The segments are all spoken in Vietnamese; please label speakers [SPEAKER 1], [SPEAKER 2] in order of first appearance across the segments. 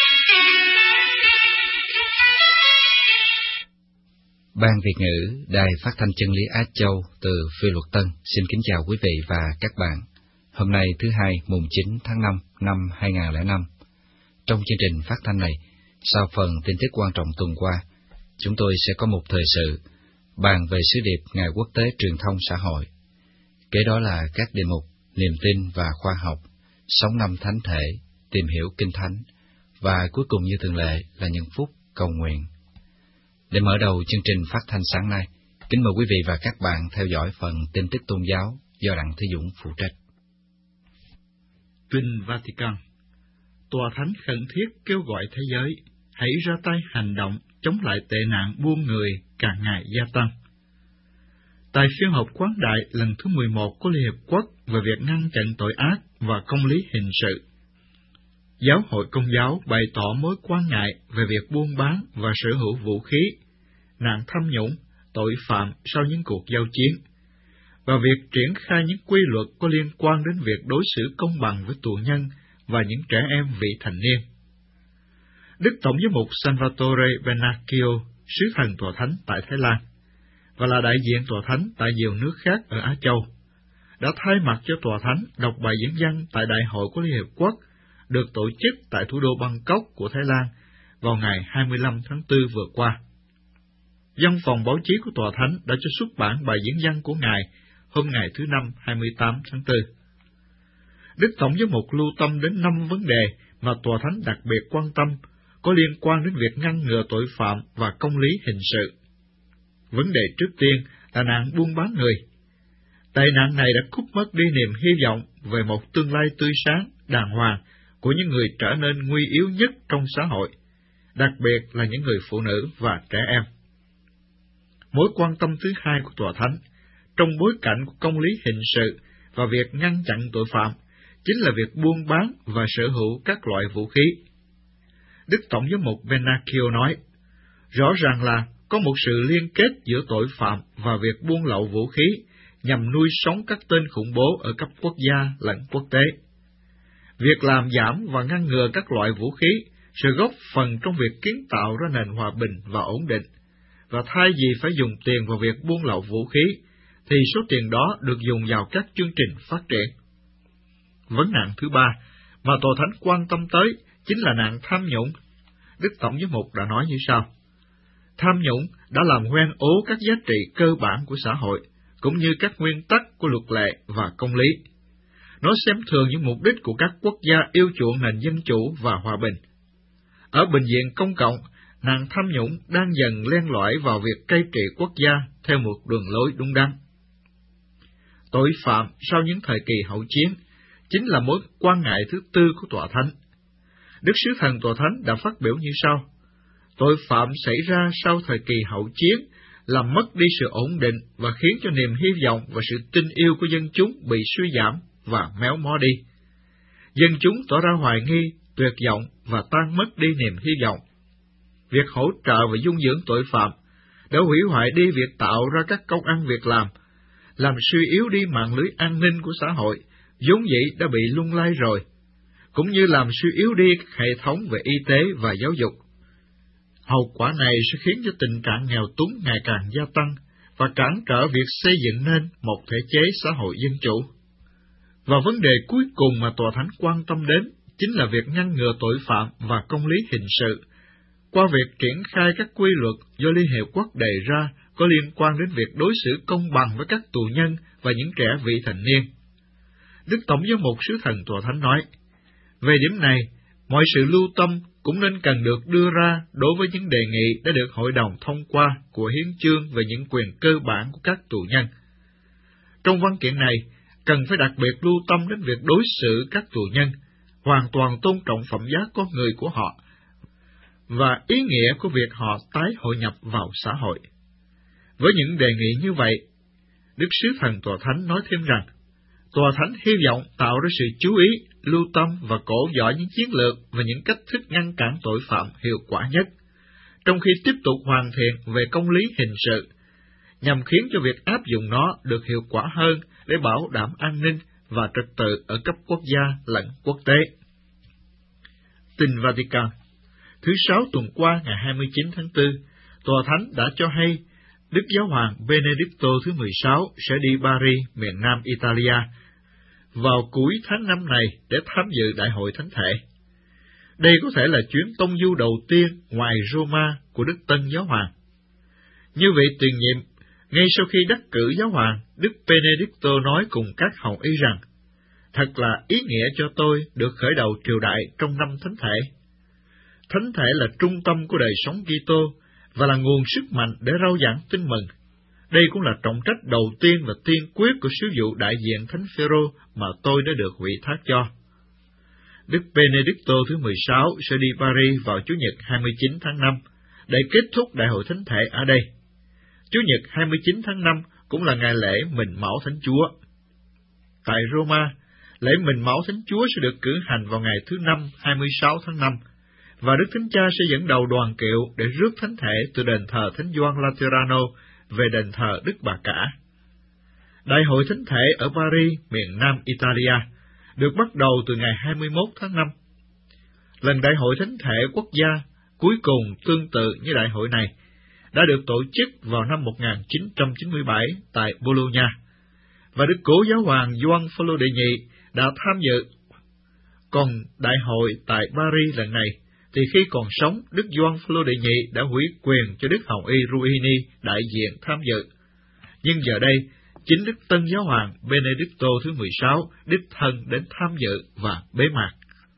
[SPEAKER 1] Ban Việt ngữ Đài Phát thanh Chân lý Á Châu từ Phi Luật Tân xin kính chào quý vị và các bạn. Hôm nay thứ Hai, mùng 9 tháng 5 năm 2005. Trong chương trình phát thanh này, sau phần tin tức quan trọng tuần qua, chúng tôi sẽ có một thời sự bàn về sứ điệp Ngày Quốc tế Truyền thông xã hội. Kế đó là các đề mục Niềm tin và khoa học, Sống năm thánh thể, Tìm hiểu Kinh Thánh, và cuối cùng như thường lệ là những phút cầu nguyện. Để mở đầu chương trình phát thanh sáng nay, kính mời quý vị và các bạn theo dõi phần tin tức tôn giáo do Đặng Thế Dũng phụ trách.
[SPEAKER 2] Kinh Vatican. Tòa Thánh khẩn thiết kêu gọi thế giới hãy ra tay hành động chống lại tệ nạn buôn người càng ngày gia tăng. Tại phiên họp quán đại lần thứ 11 của Liên Hiệp Quốc về việc ngăn chặn tội ác và công lý hình sự, Giáo hội Công giáo bày tỏ mối quan ngại về việc buôn bán và sở hữu vũ khí, nạn tham nhũng, tội phạm sau những cuộc giao chiến, và việc triển khai những quy luật có liên quan đến việc đối xử công bằng với tù nhân và những trẻ em vị thành niên. Đức Tổng giám mục Salvatore Vernacchio, sứ thần Tòa Thánh tại Thái Lan, và là đại diện Tòa Thánh tại nhiều nước khác ở Á Châu, đã thay mặt cho Tòa Thánh đọc bài diễn văn tại Đại hội của Liên Hiệp Quốc được tổ chức tại thủ đô Bangkok của Thái Lan vào ngày 25 tháng 4 vừa qua. Văn phòng báo chí của Tòa Thánh đã cho xuất bản bài diễn văn của Ngài hôm ngày thứ Năm 28 tháng 4. Đức Tổng giám mục lưu tâm đến 5 vấn đề mà Tòa Thánh đặc biệt quan tâm có liên quan đến việc ngăn ngừa tội phạm và công lý hình sự. Vấn đề trước tiên là nạn buôn bán người. Tệ nạn này đã cướp mất đi niềm hy vọng về một tương lai tươi sáng, đàng hoàng của những người trở nên nguy yếu nhất trong xã hội, đặc biệt là những người phụ nữ và trẻ em. Mối quan tâm thứ hai của Tòa Thánh, trong bối cảnh của công lý hình sự và việc ngăn chặn tội phạm, chính là việc buôn bán và sở hữu các loại vũ khí. Đức Tổng giám mục Vernacchio nói, rõ ràng là có một sự liên kết giữa tội phạm và việc buôn lậu vũ khí nhằm nuôi sống các tên khủng bố ở cấp quốc gia lẫn quốc tế. Việc làm giảm và ngăn ngừa các loại vũ khí sẽ góp phần trong việc kiến tạo ra nền hòa bình và ổn định, và thay vì phải dùng tiền vào việc buôn lậu vũ khí, thì số tiền đó được dùng vào các chương trình phát triển. Vấn nạn thứ ba mà Tòa Thánh quan tâm tới chính là nạn tham nhũng. Đức Tổng giám mục đã nói như sau: tham nhũng đã làm hoen ố các giá trị cơ bản của xã hội, cũng như các nguyên tắc của luật lệ và công lý. Nó xem thường những mục đích của các quốc gia yêu chuộng nền dân chủ và hòa bình. Ở bệnh viện công cộng, nạn tham nhũng đang dần len lỏi vào việc cai trị quốc gia theo một đường lối đúng đắn. Tội phạm sau những thời kỳ hậu chiến chính là mối quan ngại thứ tư của Tòa Thánh. Đức Sứ Thần Tòa Thánh đã phát biểu như sau: tội phạm xảy ra sau thời kỳ hậu chiến làm mất đi sự ổn định và khiến cho niềm hy vọng và sự tin yêu của dân chúng bị suy giảm và méo mó đi. Dân chúng tỏ ra hoài nghi, tuyệt vọng và tan mất đi niềm hy vọng. Việc hỗ trợ và dung dưỡng tội phạm đã hủy hoại đi việc tạo ra các công ăn việc làm suy yếu đi mạng lưới an ninh của xã hội, vốn dĩ đã bị lung lay rồi, cũng như làm suy yếu đi các hệ thống về y tế và giáo dục. Hậu quả này sẽ khiến cho tình trạng nghèo túng ngày càng gia tăng và cản trở việc xây dựng nên một thể chế xã hội dân chủ. Và vấn đề cuối cùng mà Tòa Thánh quan tâm đến chính là việc ngăn ngừa tội phạm và công lý hình sự, qua việc triển khai các quy luật do Liên Hiệp Quốc đề ra có liên quan đến việc đối xử công bằng với các tù nhân và những trẻ vị thành niên. Đức Tổng giám mục Sứ Thần Tòa Thánh nói, về điểm này, mọi sự lưu tâm cũng nên cần được đưa ra đối với những đề nghị đã được Hội đồng thông qua của Hiến chương về những quyền cơ bản của các tù nhân. Trong văn kiện này, cần phải đặc biệt lưu tâm đến việc đối xử các tù nhân, hoàn toàn tôn trọng phẩm giá con người của họ, và ý nghĩa của việc họ tái hội nhập vào xã hội. Với những đề nghị như vậy, Đức Sứ Thần Tòa Thánh nói thêm rằng, Tòa Thánh hy vọng tạo ra sự chú ý, lưu tâm và cổ võ những chiến lược và những cách thức ngăn cản tội phạm hiệu quả nhất, trong khi tiếp tục hoàn thiện về công lý hình sự, nhằm khiến cho việc áp dụng nó được hiệu quả hơn để bảo đảm an ninh và trật tự ở cấp quốc gia lẫn quốc tế. Tin Vatican. thứ 6 tuần qua ngày 29 tháng 4, Tòa Thánh đã cho hay Đức Giáo hoàng Benedicto thứ 16 sẽ đi Paris, miền Nam Italia, vào cuối tháng 5 này để tham dự Đại hội Thánh thể. Đây có thể là chuyến tông du đầu tiên ngoài Roma của Đức Tân Giáo hoàng. Như vị tiền nhiệm, ngay sau khi đắc cử Giáo hoàng, Đức Benedicto nói cùng các hầu y rằng, thật là ý nghĩa cho tôi được khởi đầu triều đại trong năm Thánh thể. Thánh thể là trung tâm của đời sống Kitô và là nguồn sức mạnh để rao giảng tin mừng. Đây cũng là trọng trách đầu tiên và tiên quyết của sứ vụ đại diện Thánh Phêrô mà tôi đã được ủy thác cho. Đức Benedicto thứ 16 sẽ đi Paris vào Chủ nhật 29 tháng 5 để kết thúc Đại hội Thánh thể ở đây. Chủ nhật 29 tháng 5 cũng là ngày lễ Mình Mão Thánh Chúa. Tại Roma, lễ Mình Mão Thánh Chúa sẽ được cử hành vào ngày thứ Năm 26 tháng 5, và Đức Thánh Cha sẽ dẫn đầu đoàn kiệu để rước thánh thể từ đền thờ Thánh Gioan Laterano về đền thờ Đức Bà Cả. Đại hội Thánh thể ở Paris, miền Nam Italia, được bắt đầu từ ngày 21 tháng 5. Lần Đại hội Thánh thể quốc gia cuối cùng tương tự như đại hội này đã được tổ chức vào năm 1997 tại Bologna, và Đức Cố Giáo hoàng Gioan Phaolô đệ nhị đã tham dự. Còn đại hội tại Paris lần này, thì khi còn sống, Đức Gioan Phaolô đệ nhị đã ủy quyền cho Đức Hồng y Ruini đại diện tham dự. Nhưng giờ đây, chính Đức Tân Giáo hoàng Benedicto thứ 16 đích thân đến tham dự và bế mạc.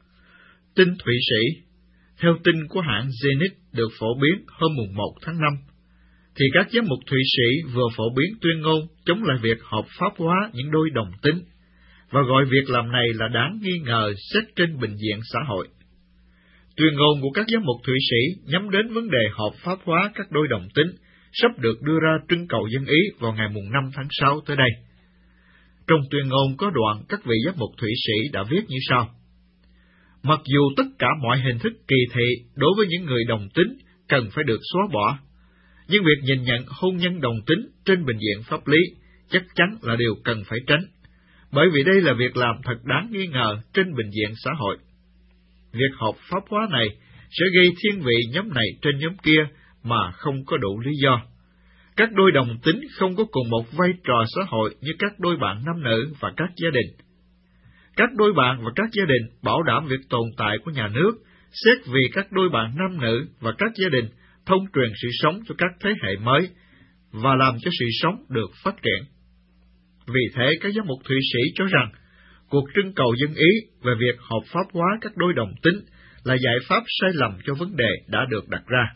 [SPEAKER 2] Tin Thụy Sĩ. Theo tin của hãng Zenit được phổ biến hôm 1 tháng 5, thì các giám mục Thụy Sĩ vừa phổ biến tuyên ngôn chống lại việc hợp pháp hóa những đôi đồng tính, và gọi việc làm này là đáng nghi ngờ xét trên bình diện xã hội. Tuyên ngôn của các giám mục Thụy Sĩ nhắm đến vấn đề hợp pháp hóa các đôi đồng tính, sắp được đưa ra trưng cầu dân Ý vào ngày 5 tháng 6 tới đây. Trong tuyên ngôn có đoạn các vị giám mục Thụy Sĩ đã viết như sau: Mặc dù tất cả mọi hình thức kỳ thị đối với những người đồng tính cần phải được xóa bỏ, nhưng việc nhìn nhận hôn nhân đồng tính trên bình diện pháp lý chắc chắn là điều cần phải tránh, bởi vì đây là việc làm thật đáng nghi ngờ trên bình diện xã hội. Việc hợp pháp hóa này sẽ gây thiên vị nhóm này trên nhóm kia mà không có đủ lý do. Các đôi đồng tính không có cùng một vai trò xã hội như các đôi bạn nam nữ và các gia đình. Các đôi bạn và các gia đình bảo đảm việc tồn tại của nhà nước, xét vì các đôi bạn nam nữ và các gia đình thông truyền sự sống cho các thế hệ mới và làm cho sự sống được phát triển. Vì thế, các giám mục Thụy Sĩ cho rằng cuộc trưng cầu dân Ý về việc hợp pháp hóa các đôi đồng tính là giải pháp sai lầm cho vấn đề đã được đặt ra.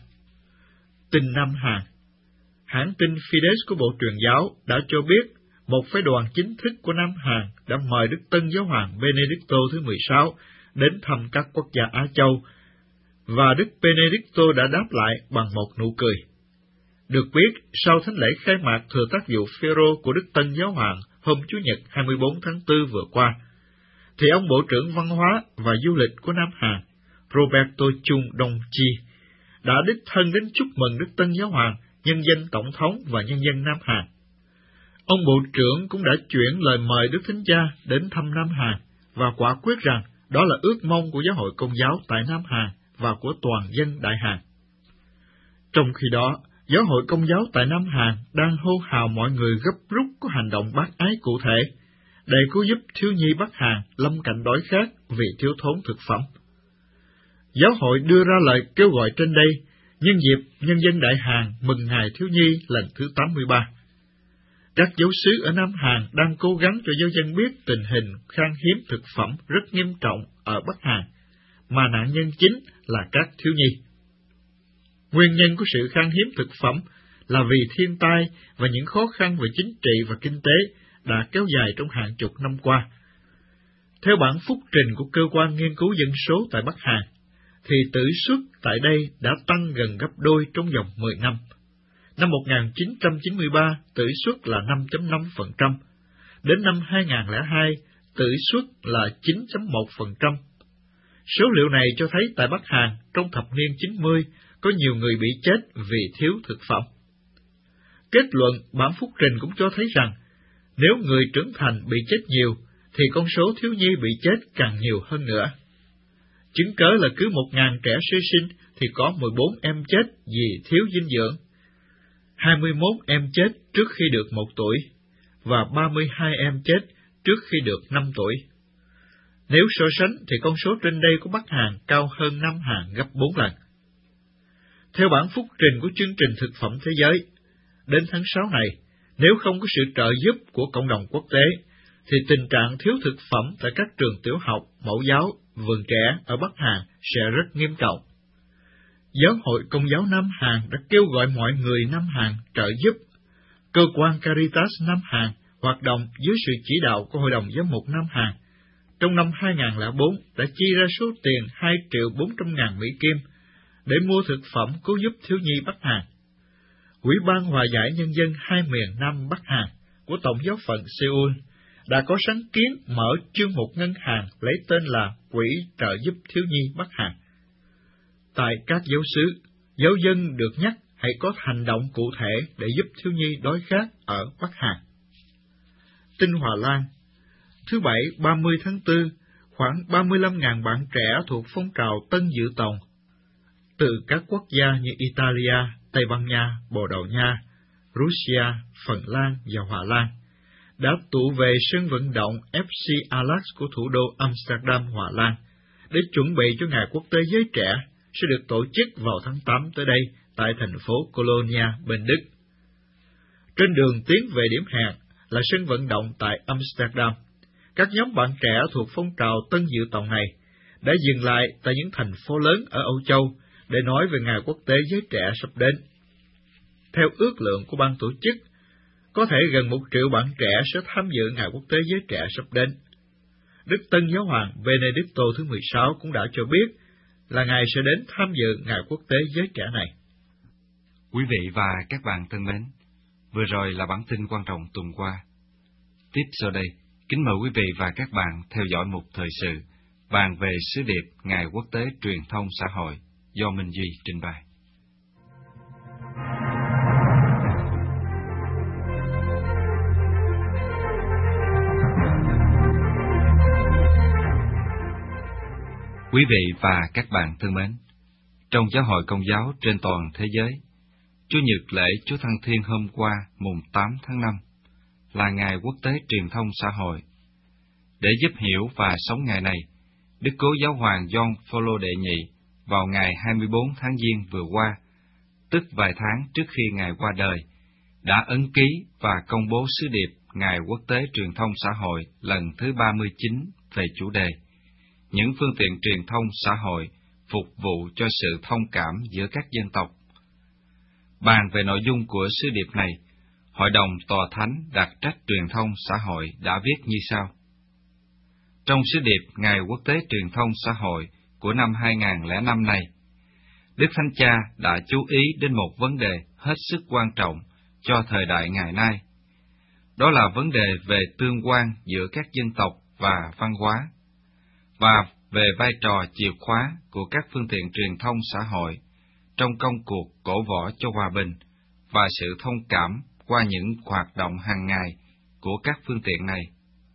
[SPEAKER 2] Tin Nam Hàn. Hãng tin Fides của Bộ Truyền giáo đã cho biết một phái đoàn chính thức của Nam Hàn đã mời Đức Tân Giáo hoàng Benedicto thứ 16 đến thăm các quốc gia Á Châu, và Đức Benedicto đã đáp lại bằng một nụ cười. Được biết, sau thánh lễ khai mạc thừa tác vụ Phêrô của Đức Tân Giáo hoàng hôm Chủ nhật 24 tháng 4 vừa qua, thì ông Bộ trưởng Văn hóa và Du lịch của Nam Hàn, Roberto Chung Dong-chi, đã đích thân đến chúc mừng Đức Tân Giáo hoàng, nhân danh Tổng thống và nhân dân Nam Hàn. Ông Bộ trưởng cũng đã chuyển lời mời Đức Thánh Cha đến thăm Nam Hàn và quả quyết rằng đó là ước mong của Giáo hội Công giáo tại Nam Hàn và của toàn dân Đại Hàn. Trong khi đó, Giáo hội Công giáo tại Nam Hàn đang hô hào mọi người gấp rút có hành động bác ái cụ thể để cứu giúp thiếu nhi Bắc Hàn lâm cảnh đói khát vì thiếu thốn thực phẩm. Giáo hội đưa ra lời kêu gọi trên đây nhân dịp nhân dân Đại Hàn mừng Ngày Thiếu nhi lần thứ 83. Các giáo xứ ở Nam Hàn đang cố gắng cho giáo dân biết tình hình khan hiếm thực phẩm rất nghiêm trọng ở Bắc Hàn, mà nạn nhân chính là các thiếu nhi. Nguyên nhân của sự khan hiếm thực phẩm là vì thiên tai và những khó khăn về chính trị và kinh tế đã kéo dài trong hàng chục năm qua. Theo bản phúc trình của Cơ quan Nghiên cứu Dân số tại Bắc Hàn, thì tử suất tại đây đã tăng gần gấp đôi trong vòng 10 năm. Năm 1993, tử suất là 5.5%. Đến năm 2002, tử suất là 9.1%. Số liệu này cho thấy tại Bắc Hàn, trong thập niên 90, có nhiều người bị chết vì thiếu thực phẩm. Kết luận, bản phúc trình cũng cho thấy rằng, nếu người trưởng thành bị chết nhiều, thì con số thiếu nhi bị chết càng nhiều hơn nữa. Chứng cớ là cứ 1.000 trẻ sơ sinh thì có 14 em chết vì thiếu dinh dưỡng, 21 em chết trước khi được 1 tuổi, và 32 em chết trước khi được 5 tuổi. Nếu so sánh thì con số trên đây của Bắc Hàn cao hơn Nam Hàn gấp 4 lần. Theo bản phúc trình của chương trình thực phẩm thế giới, đến tháng 6 này, nếu không có sự trợ giúp của cộng đồng quốc tế, thì tình trạng thiếu thực phẩm tại các trường tiểu học, mẫu giáo, vườn trẻ ở Bắc Hàn sẽ rất nghiêm trọng. Giáo hội Công giáo Nam Hàn đã kêu gọi mọi người Nam Hàn trợ giúp. Cơ quan Caritas Nam Hàn hoạt động dưới sự chỉ đạo của Hội đồng Giám mục Nam Hàn. Trong năm 2004 đã chi ra số tiền 2.400.000 Mỹ Kim để mua thực phẩm cứu giúp thiếu nhi Bắc Hàn. Ủy ban Hòa giải Nhân dân hai miền Nam Bắc Hàn của Tổng giáo phận Seoul đã có sáng kiến mở chương mục ngân hàng lấy tên là Quỹ trợ giúp thiếu nhi Bắc Hàn. Tại các giáo xứ, giáo dân được nhắc hãy có hành động cụ thể để giúp thiếu nhi đói khát ở Bắc Hàn. Tin Hòa Lan, thứ Bảy 30 tháng 4, khoảng 35.000 bạn trẻ thuộc phong trào Tân Dự Tòng từ các quốc gia như Italia, Tây Ban Nha, Bồ Đào Nha, Russia, Phần Lan và Hòa Lan đã tụ về sân vận động FC Ajax của thủ đô Amsterdam, Hòa Lan để chuẩn bị cho Ngày Quốc tế Giới Trẻ sẽ được tổ chức vào tháng 8 tới đây tại thành phố Colonia bên Đức. Trên đường tiến về điểm hẹn là sân vận động tại Amsterdam, các nhóm bạn trẻ thuộc phong trào Tân Dự Tòng này đã dừng lại tại những thành phố lớn ở Âu Châu để nói về Ngày Quốc tế Giới Trẻ sắp đến. Theo ước lượng của ban tổ chức, có thể gần 1 triệu bạn trẻ sẽ tham dự Ngày Quốc tế Giới Trẻ sắp đến. Đức Tân Giáo hoàng Benedicto thứ 16 cũng đã cho biết là Ngài sẽ đến tham dự Ngày Quốc tế Giới Trẻ này.
[SPEAKER 1] Quý vị và các bạn thân mến, vừa rồi là bản tin quan trọng tuần qua. Tiếp sau đây, kính mời quý vị và các bạn theo dõi một thời sự bàn về sứ điệp Ngày Quốc tế Truyền thông xã hội do Minh Duy trình bày. Quý vị và các bạn thân mến, trong giáo hội Công giáo trên toàn thế giới, Chủ nhật lễ Chúa Thăng Thiên hôm qua mùng 8 tháng 5 là Ngày Quốc tế Truyền thông xã hội. Để giúp hiểu và sống ngày này, Đức Cố Giáo hoàng Gioan Phaolô đệ nhị vào ngày 24 tháng Giêng vừa qua, tức vài tháng trước khi Ngài qua đời, đã ấn ký và công bố sứ điệp Ngày Quốc tế Truyền thông xã hội lần thứ 39 về chủ đề những phương tiện truyền thông xã hội phục vụ cho sự thông cảm giữa các dân tộc. Bàn về nội dung của sứ điệp này, Hội đồng Tòa Thánh đặc trách truyền thông xã hội đã viết như sau. Trong sứ điệp Ngày Quốc tế Truyền thông xã hội của năm 2005 này, Đức Thánh Cha đã chú ý đến một vấn đề hết sức quan trọng cho thời đại ngày nay. Đó là vấn đề về tương quan giữa các dân tộc và văn hóa, và về vai trò chìa khóa của các phương tiện truyền thông xã hội trong công cuộc cổ võ cho hòa bình và sự thông cảm qua những hoạt động hàng ngày của các phương tiện này.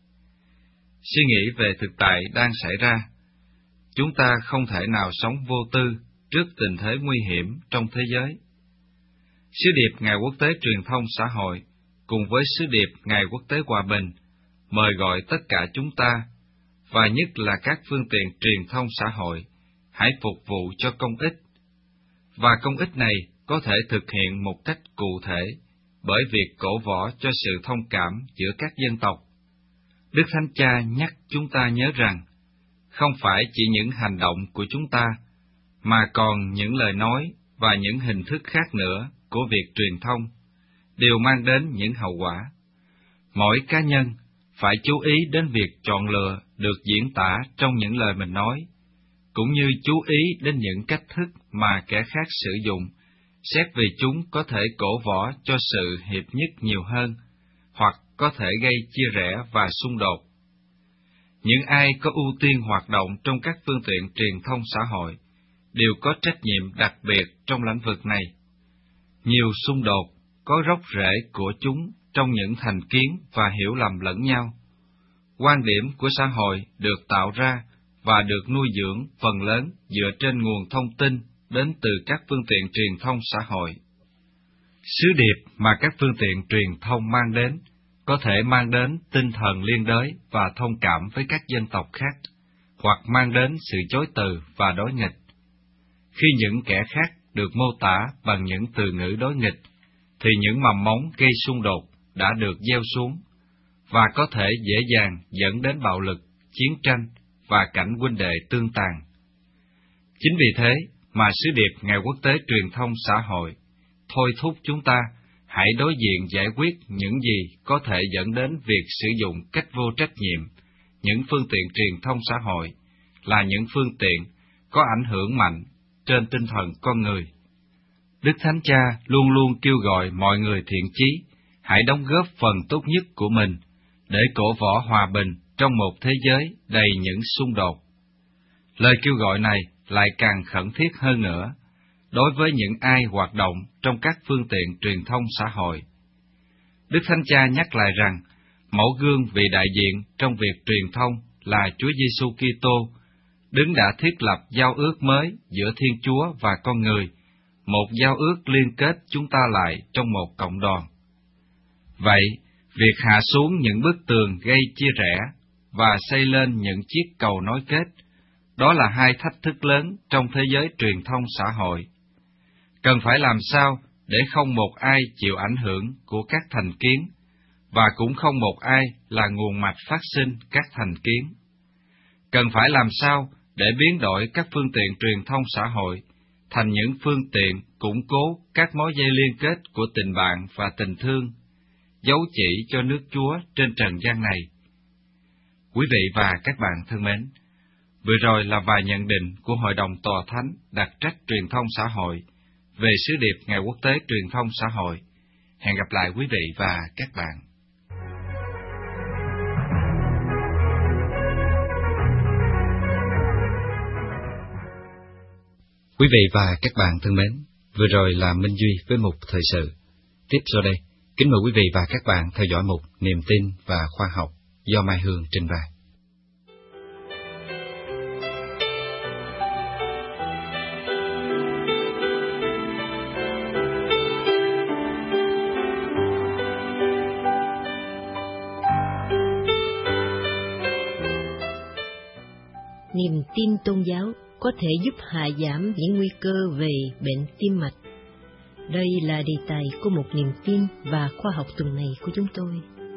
[SPEAKER 1] Suy nghĩ về thực tại đang xảy ra, chúng ta không thể nào sống vô tư trước tình thế nguy hiểm trong thế giới. Sứ điệp Ngày Quốc tế Truyền thông xã hội cùng với sứ điệp Ngày Quốc tế Hòa bình mời gọi tất cả chúng ta, và nhất là các phương tiện truyền thông xã hội, hãy phục vụ cho công ích. Và công ích này có thể thực hiện một cách cụ thể bởi việc cổ võ cho sự thông cảm giữa các dân tộc. Đức Thánh Cha nhắc chúng ta nhớ rằng, không phải chỉ những hành động của chúng ta, mà còn những lời nói và những hình thức khác nữa của việc truyền thông, đều mang đến những hậu quả. Mỗi cá nhân phải chú ý đến việc chọn lựa được diễn tả trong những lời mình nói, cũng như chú ý đến những cách thức mà kẻ khác sử dụng, xét vì chúng có thể cổ võ cho sự hiệp nhất nhiều hơn, hoặc có thể gây chia rẽ và xung đột. Những ai có ưu tiên hoạt động trong các phương tiện truyền thông xã hội đều có trách nhiệm đặc biệt trong lĩnh vực này. Nhiều xung đột có gốc rễ của chúng trong những thành kiến và hiểu lầm lẫn nhau. Quan điểm của xã hội được tạo ra và được nuôi dưỡng phần lớn dựa trên nguồn thông tin đến từ các phương tiện truyền thông xã hội. Sứ điệp mà các phương tiện truyền thông mang đến có thể mang đến tinh thần liên đới và thông cảm với các dân tộc khác, hoặc mang đến sự chối từ và đối nghịch. Khi những kẻ khác được mô tả bằng những từ ngữ đối nghịch, thì những mầm mống gây xung đột đã được gieo xuống, và có thể dễ dàng dẫn đến bạo lực, chiến tranh và cảnh huynh đệ tương tàn. Chính vì thế mà sứ điệp Ngày Quốc tế Truyền thông Xã hội thôi thúc chúng ta hãy đối diện giải quyết những gì có thể dẫn đến việc sử dụng cách vô trách nhiệm những phương tiện truyền thông xã hội là những phương tiện có ảnh hưởng mạnh trên tinh thần con người. Đức Thánh Cha luôn luôn kêu gọi mọi người thiện chí hãy đóng góp phần tốt nhất của mình để cổ võ hòa bình trong một thế giới đầy những xung đột. Lời kêu gọi này lại càng khẩn thiết hơn nữa đối với những ai hoạt động trong các phương tiện truyền thông xã hội. Đức Thánh Cha nhắc lại rằng, mẫu gương vị đại diện trong việc truyền thông là Chúa Giêsu Kitô, đấng đã thiết lập giao ước mới giữa Thiên Chúa và con người, một giao ước liên kết chúng ta lại trong một cộng đoàn. Vậy, việc hạ xuống những bức tường gây chia rẽ và xây lên những chiếc cầu nối kết, đó là hai thách thức lớn trong thế giới truyền thông xã hội. Cần phải làm sao để không một ai chịu ảnh hưởng của các thành kiến, và cũng không một ai là nguồn mạch phát sinh các thành kiến. Cần phải làm sao để biến đổi các phương tiện truyền thông xã hội thành những phương tiện củng cố các mối dây liên kết của tình bạn và tình thương, dấu chỉ cho nước Chúa trên trần gian này. Quý vị và các bạn thân mến, vừa rồi là vài nhận định của Hội đồng Tòa Thánh đặc trách truyền thông xã hội về sứ điệp Ngày Quốc tế Truyền thông xã hội. Hẹn gặp lại quý vị và các bạn. Quý vị và các bạn thân mến, vừa rồi là Minh Duy với mục thời sự. Tiếp sau đây, kính mời quý vị và các bạn theo dõi mục Niềm tin và khoa học do Mai Hương trình bày.
[SPEAKER 3] Niềm tin tôn giáo có thể giúp hạ giảm những nguy cơ về bệnh tim mạch. Đây là đề tài của một niềm tin và khoa học tuần này của chúng tôi.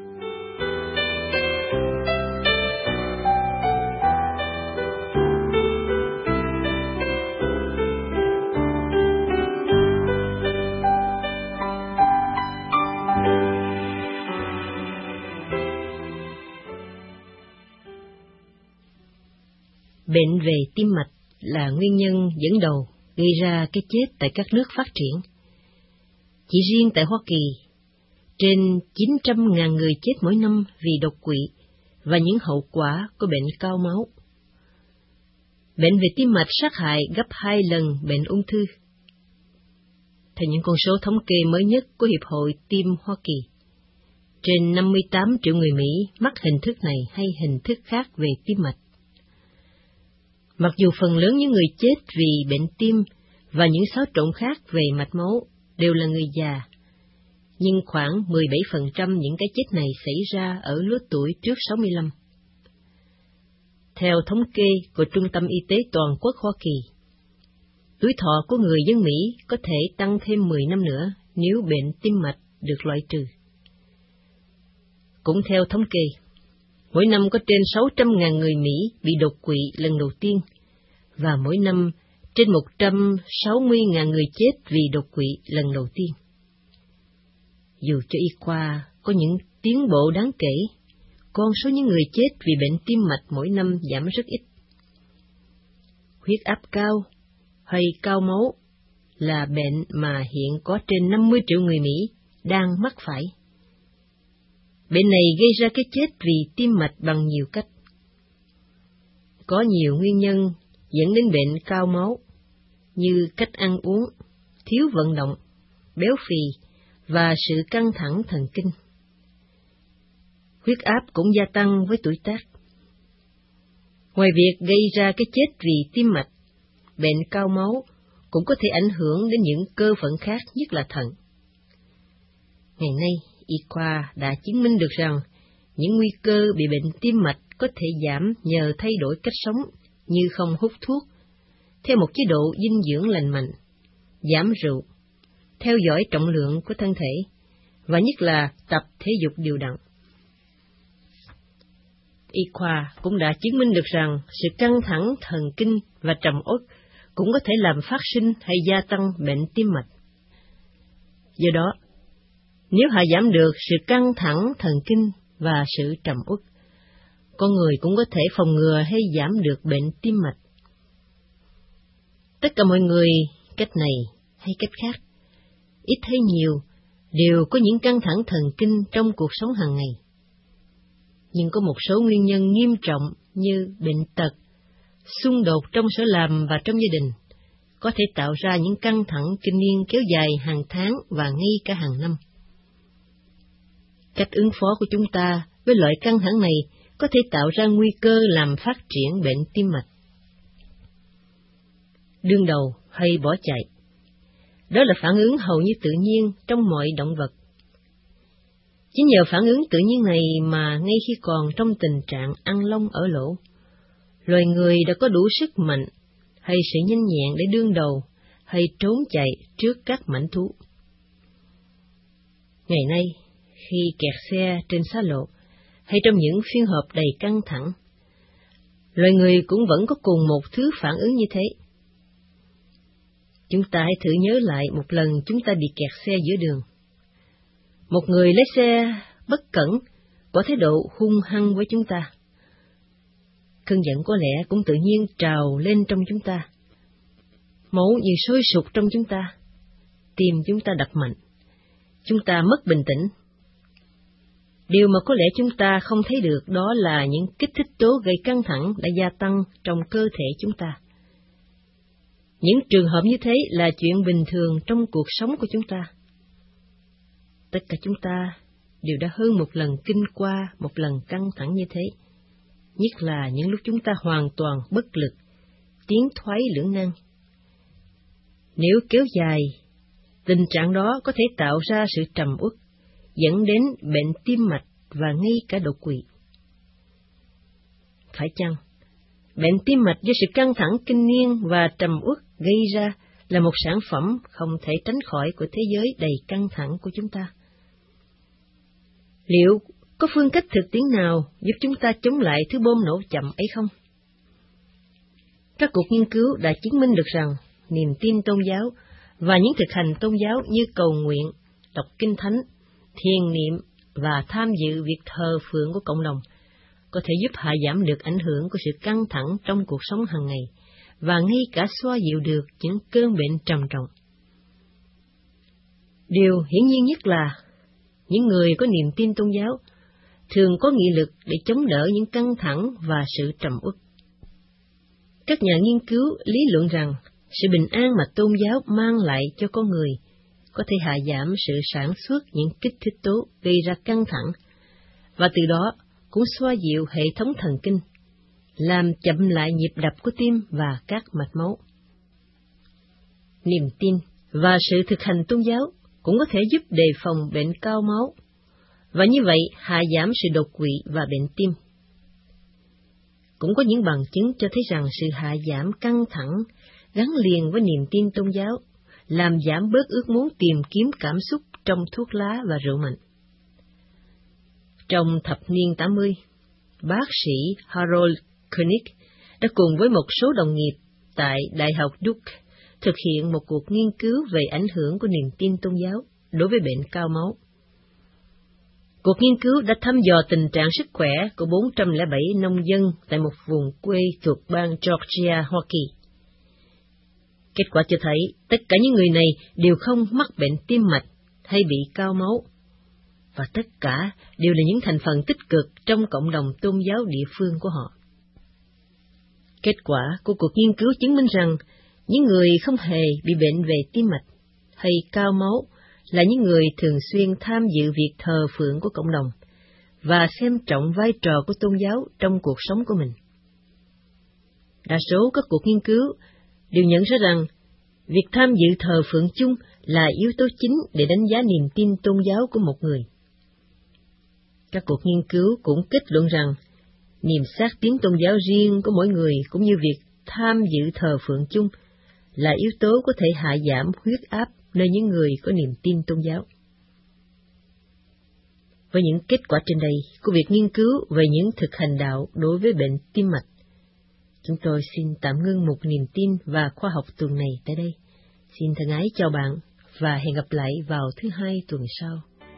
[SPEAKER 3] Bệnh về tim mạch là nguyên nhân dẫn đầu gây ra cái chết tại các nước phát triển. Chỉ riêng tại Hoa Kỳ, trên 900.000 người chết mỗi năm vì đột quỵ và những hậu quả của bệnh cao máu. Bệnh về tim mạch sát hại gấp 2 lần bệnh ung thư. Theo những con số thống kê mới nhất của Hiệp hội Tim Hoa Kỳ, trên 58 triệu người Mỹ mắc hình thức này hay hình thức khác về tim mạch. Mặc dù phần lớn những người chết vì bệnh tim và những xáo trộn khác về mạch máu đều là người già, nhưng khoảng 17% những cái chết này xảy ra ở lứa tuổi trước 65. Theo thống kê của Trung tâm Y tế Toàn quốc Hoa Kỳ, tuổi thọ của người dân Mỹ có thể tăng thêm 10 năm nữa nếu bệnh tim mạch được loại trừ. Cũng theo thống kê, mỗi năm có trên 600.000 người Mỹ bị đột quỵ lần đầu tiên, và mỗi năm trên 160.000 người chết vì đột quỵ lần đầu tiên. Dù cho y khoa có những tiến bộ đáng kể, con số những người chết vì bệnh tim mạch mỗi năm giảm rất ít. Huyết áp cao hay cao máu là bệnh mà hiện có trên 50 triệu người Mỹ đang mắc phải. Bệnh này gây ra cái chết vì tim mạch bằng nhiều cách. Có nhiều nguyên nhân dẫn đến bệnh cao máu, như cách ăn uống, thiếu vận động, béo phì và sự căng thẳng thần kinh. Huyết áp cũng gia tăng với tuổi tác. Ngoài việc gây ra cái chết vì tim mạch, bệnh cao máu cũng có thể ảnh hưởng đến những cơ phận khác, nhất là thận. Ngày nay, y khoa đã chứng minh được rằng những nguy cơ bị bệnh tim mạch có thể giảm nhờ thay đổi cách sống như không hút thuốc, theo một chế độ dinh dưỡng lành mạnh, giảm rượu, theo dõi trọng lượng của thân thể, và nhất là tập thể dục đều đặn. Y khoa cũng đã chứng minh được rằng sự căng thẳng thần kinh và trầm uất cũng có thể làm phát sinh hay gia tăng bệnh tim mạch. Do đó, nếu hạ giảm được sự căng thẳng thần kinh và sự trầm uất, con người cũng có thể phòng ngừa hay giảm được bệnh tim mạch. Tất cả mọi người, cách này hay cách khác, ít hay nhiều, đều có những căng thẳng thần kinh trong cuộc sống hàng ngày. Nhưng có một số nguyên nhân nghiêm trọng như bệnh tật, xung đột trong sở làm và trong gia đình, có thể tạo ra những căng thẳng kinh niên kéo dài hàng tháng và ngay cả hàng năm. Cách ứng phó của chúng ta với loại căng thẳng này có thể tạo ra nguy cơ làm phát triển bệnh tim mạch. Đương đầu hay bỏ chạy, đó là phản ứng hầu như tự nhiên trong mọi động vật. Chính nhờ phản ứng tự nhiên này mà ngay khi còn trong tình trạng ăn lông ở lỗ, loài người đã có đủ sức mạnh hay sự nhanh nhẹn để đương đầu hay trốn chạy trước các mãnh thú. Ngày nay, khi kẹt xe trên xá lộ hay trong những phiên họp đầy căng thẳng, loài người cũng vẫn có cùng một thứ phản ứng như thế. Chúng ta hãy thử nhớ lại một lần chúng ta bị kẹt xe giữa đường. Một người lái xe bất cẩn, có thái độ hung hăng với chúng ta. Cơn giận có lẽ cũng tự nhiên trào lên trong chúng ta. Máu như sôi sục trong chúng ta. Tim chúng ta đập mạnh. Chúng ta mất bình tĩnh. Điều mà có lẽ chúng ta không thấy được đó là những kích thích tố gây căng thẳng đã gia tăng trong cơ thể chúng ta. Những trường hợp như thế là chuyện bình thường trong cuộc sống của chúng ta. Tất cả chúng ta đều đã hơn một lần kinh qua một lần căng thẳng như thế, nhất là những lúc chúng ta hoàn toàn bất lực, tiến thoái lưỡng nan. Nếu kéo dài, tình trạng đó có thể tạo ra sự trầm uất, dẫn đến bệnh tim mạch và ngay cả đột quỵ. Phải chăng, bệnh tim mạch do sự căng thẳng kinh niên và trầm uất gây ra là một sản phẩm không thể tránh khỏi của thế giới đầy căng thẳng của chúng ta? Liệu có phương cách thực tiễn nào giúp chúng ta chống lại thứ bom nổ chậm ấy không? Các cuộc nghiên cứu đã chứng minh được rằng niềm tin tôn giáo và những thực hành tôn giáo như cầu nguyện, đọc kinh thánh, thiền niệm và tham dự việc thờ phượng của cộng đồng có thể giúp hạ giảm được ảnh hưởng của sự căng thẳng trong cuộc sống hàng ngày và ngay cả xoa dịu được những cơn bệnh trầm trọng. Điều hiển nhiên nhất là những người có niềm tin tôn giáo thường có nghị lực để chống đỡ những căng thẳng và sự trầm uất. Các nhà nghiên cứu lý luận rằng sự bình an mà tôn giáo mang lại cho con người có thể hạ giảm sự sản xuất những kích thích tố gây ra căng thẳng, và từ đó cũng xoa dịu hệ thống thần kinh, làm chậm lại nhịp đập của tim và các mạch máu. Niềm tin và sự thực hành tôn giáo cũng có thể giúp đề phòng bệnh cao máu, và như vậy hạ giảm sự đột quỵ và bệnh tim. Cũng có những bằng chứng cho thấy rằng sự hạ giảm căng thẳng gắn liền với niềm tin tôn giáo, làm giảm bớt ước muốn tìm kiếm cảm xúc trong thuốc lá và rượu mạnh. Trong thập niên 80, bác sĩ Harold Koenig đã cùng với một số đồng nghiệp tại Đại học Duke thực hiện một cuộc nghiên cứu về ảnh hưởng của niềm tin tôn giáo đối với bệnh cao máu. Cuộc nghiên cứu đã thăm dò tình trạng sức khỏe của 407 nông dân tại một vùng quê thuộc bang Georgia, Hoa Kỳ. Kết quả cho thấy tất cả những người này đều không mắc bệnh tim mạch hay bị cao máu, và tất cả đều là những thành phần tích cực trong cộng đồng tôn giáo địa phương của họ. Kết quả của cuộc nghiên cứu chứng minh rằng những người không hề bị bệnh về tim mạch hay cao máu là những người thường xuyên tham dự việc thờ phượng của cộng đồng và xem trọng vai trò của tôn giáo trong cuộc sống của mình. Đa số các cuộc nghiên cứu đều nhận ra rằng việc tham dự thờ phượng chung là yếu tố chính để đánh giá niềm tin tôn giáo của một người. Các cuộc nghiên cứu cũng kết luận rằng niềm xác tín tôn giáo riêng của mỗi người cũng như việc tham dự thờ phượng chung là yếu tố có thể hạ giảm huyết áp nơi những người có niềm tin tôn giáo. Với những kết quả trên đây của việc nghiên cứu về những thực hành đạo đối với bệnh tim mạch, chúng tôi xin tạm ngưng một niềm tin và khoa học tuần này tại đây. Xin thân ái chào bạn và hẹn gặp lại vào thứ Hai tuần sau.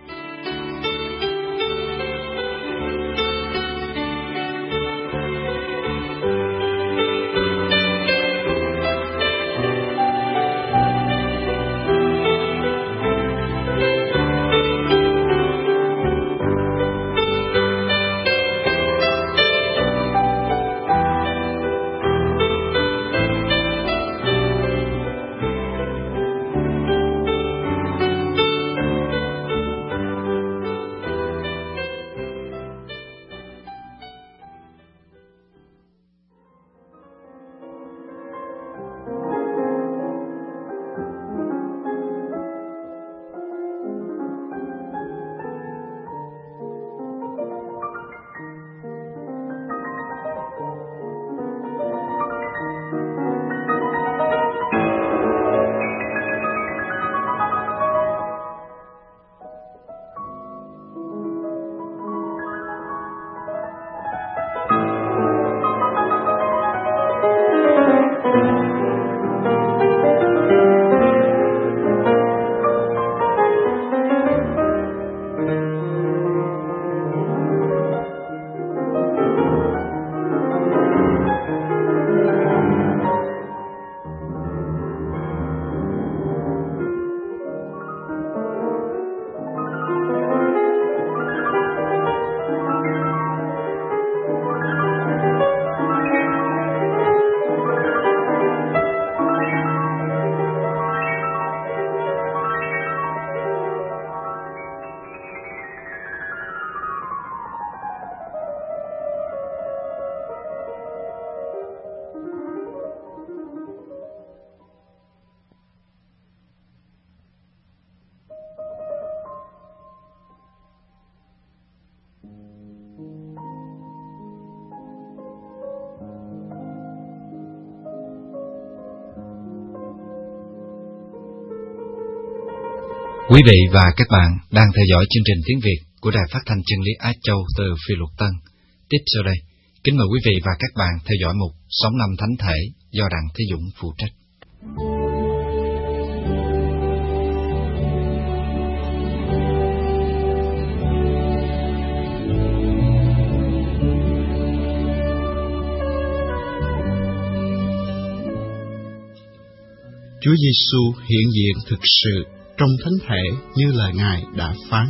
[SPEAKER 1] Quý vị và các bạn đang theo dõi chương trình tiếng Việt của Đài Phát thanh Chân lý Á Châu từ Phi Luật Tân. Tiếp sau đây, kính mời quý vị và các bạn theo dõi mục Sống Năm Thánh Thể do Đặng Thế Dũng phụ trách.
[SPEAKER 2] Chúa Giêsu hiện diện thực sự trong thánh thể như lời Ngài đã phán.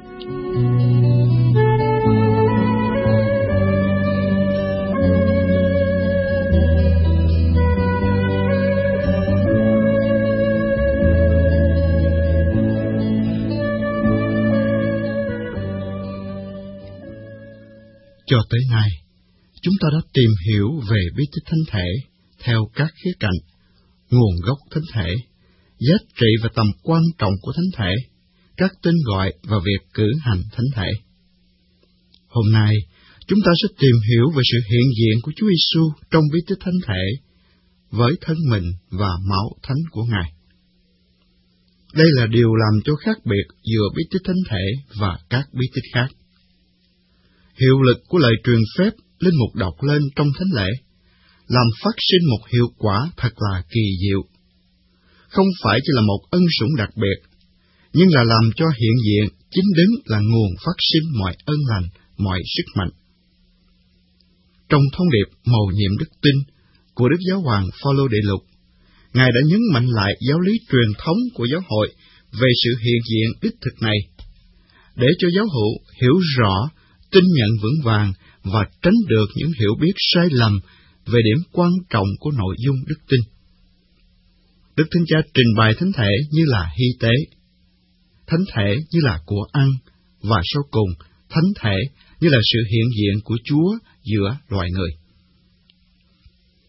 [SPEAKER 2] Cho tới nay, chúng ta đã tìm hiểu về bí tích thánh thể theo các khía cạnh: nguồn gốc thánh thể, giá trị và tầm quan trọng của thánh thể, các tên gọi và việc cử hành thánh thể. Hôm nay, chúng ta sẽ tìm hiểu về sự hiện diện của Chúa Giêsu trong bí tích thánh thể với thân mình và máu thánh của Ngài. Đây là điều làm cho khác biệt giữa bí tích thánh thể và các bí tích khác. Hiệu lực của lời truyền phép linh mục đọc lên trong thánh lễ làm phát sinh một hiệu quả thật là kỳ diệu. Không phải chỉ là một ân sủng đặc biệt, nhưng là làm cho hiện diện chính đứng là nguồn phát sinh mọi ân lành, mọi sức mạnh. Trong thông điệp mầu nhiệm đức tin của Đức Giáo hoàng Phaolô Đệ Lục, Ngài đã nhấn mạnh lại giáo lý truyền thống của giáo hội về sự hiện diện đích thực này, để cho giáo hữu hiểu rõ, tin nhận vững vàng và tránh được những hiểu biết sai lầm về điểm quan trọng của nội dung đức tin. Đức Thánh Cha trình bày thánh thể như là hy tế, thánh thể như là của ăn, và sau cùng, thánh thể như là sự hiện diện của Chúa giữa loài người.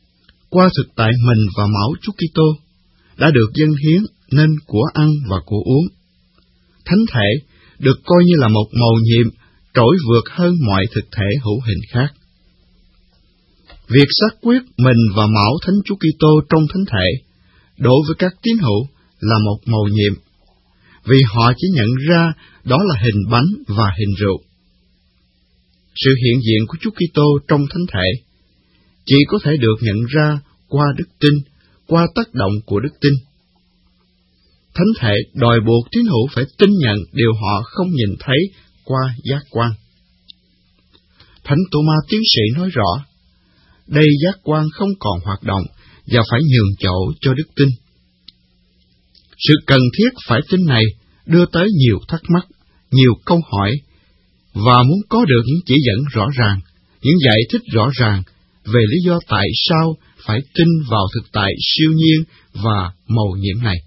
[SPEAKER 2] qua thực tại mình và máu Chúa Kitô đã được dâng hiến nên của ăn và của uống. Thánh thể được coi như là một mầu nhiệm trỗi vượt hơn mọi thực thể hữu hình khác. Việc xác quyết mình và máu Thánh Chúa Kitô trong thánh thể đối với các tín hữu là một mầu nhiệm, vì họ chỉ nhận ra đó là hình bánh và hình rượu. Sự hiện diện của Chúa Kitô trong thánh thể chỉ có thể được nhận ra qua đức tin, qua tác động của đức tin. Thánh thể đòi buộc tín hữu phải tin nhận điều họ không nhìn thấy qua giác quan. Thánh Tô-ma tiến sĩ nói rõ, đây giác quan không còn hoạt động và phải nhường chỗ cho đức tin. Sự cần thiết phải tin này đưa tới nhiều thắc mắc, nhiều câu hỏi, và muốn có được những chỉ dẫn rõ ràng, những giải thích rõ ràng về lý do tại sao phải tin vào thực tại siêu nhiên và mầu nhiệm này.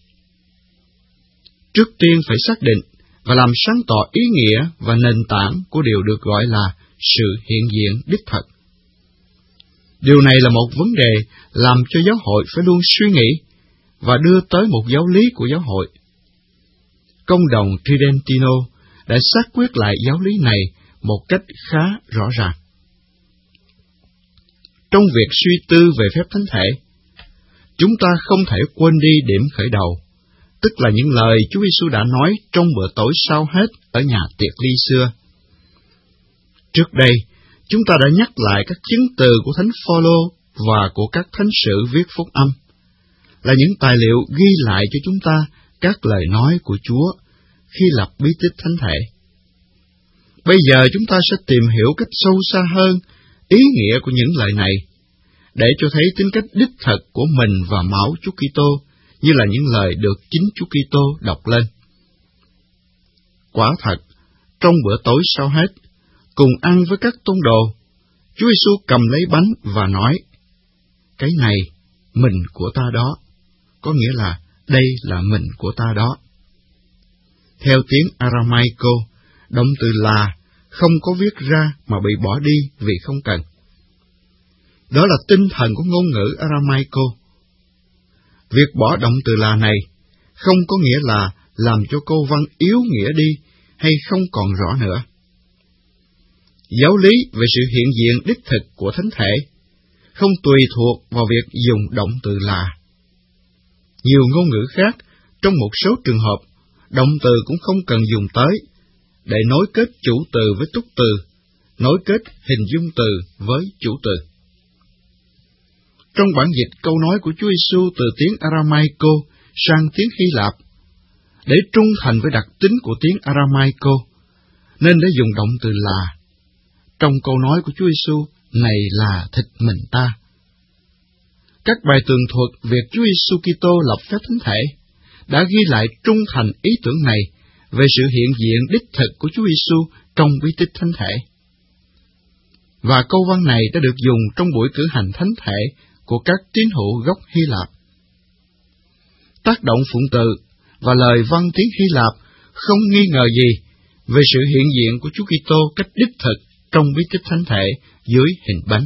[SPEAKER 2] Trước tiên phải xác định và làm sáng tỏ ý nghĩa và nền tảng của điều được gọi là sự hiện diện đích thực. Điều này là một vấn đề làm cho giáo hội phải luôn suy nghĩ và đưa tới một giáo lý của giáo hội. Công đồng Tridentino đã xác quyết lại giáo lý này một cách khá rõ ràng. Trong việc suy tư về phép thánh thể, chúng ta không thể quên đi điểm khởi đầu, tức là những lời Chúa Giêsu đã nói trong bữa tối sau hết ở nhà tiệc ly xưa. Trước đây, chúng ta đã nhắc lại các chứng từ của Thánh Phaolô và của các thánh sử viết phúc âm, là những tài liệu ghi lại cho chúng ta các lời nói của Chúa khi lập bí tích thánh thể. Bây giờ chúng ta sẽ tìm hiểu cách sâu xa hơn ý nghĩa của những lời này, để cho thấy tính cách đích thực của mình và máu Chúa Kitô như là những lời được chính Chúa Kitô đọc lên. Quả thật, trong bữa tối sau hết, cùng ăn với các tông đồ, Chúa Giêsu cầm lấy bánh và nói, cái này, mình của ta đó, có nghĩa là đây là mình của ta đó. Theo tiếng Aramaico, động từ là không có viết ra mà bị bỏ đi vì không cần. Đó là tinh thần của ngôn ngữ Aramaico. Việc bỏ động từ là này không có nghĩa là làm cho câu văn yếu nghĩa đi hay không còn rõ nữa. Giáo lý về sự hiện diện đích thực của thánh thể không tùy thuộc vào việc dùng động từ là. Nhiều ngôn ngữ khác, trong một số trường hợp, động từ cũng không cần dùng tới, để nối kết chủ từ với túc từ, nối kết hình dung từ với chủ từ. Trong bản dịch câu nói của Chúa Giêsu từ tiếng Aramaico sang tiếng Hy Lạp, để trung thành với đặc tính của tiếng Aramaico, nên đã dùng động từ là. Trong câu nói của Chúa Giêsu, này là thịt mình ta. Các bài tường thuật việc Chúa Giêsu Kitô lập phép thánh thể đã ghi lại trung thành ý tưởng này về sự hiện diện đích thực của Chúa Giêsu trong bí tích thánh thể. Và câu văn này đã được dùng trong buổi cử hành thánh thể của các tín hữu gốc Hy Lạp. Tác động phụng từ và lời văn tiếng Hy Lạp không nghi ngờ gì về sự hiện diện của Chúa Kitô cách đích thực trong bí tích thánh thể dưới hình bánh.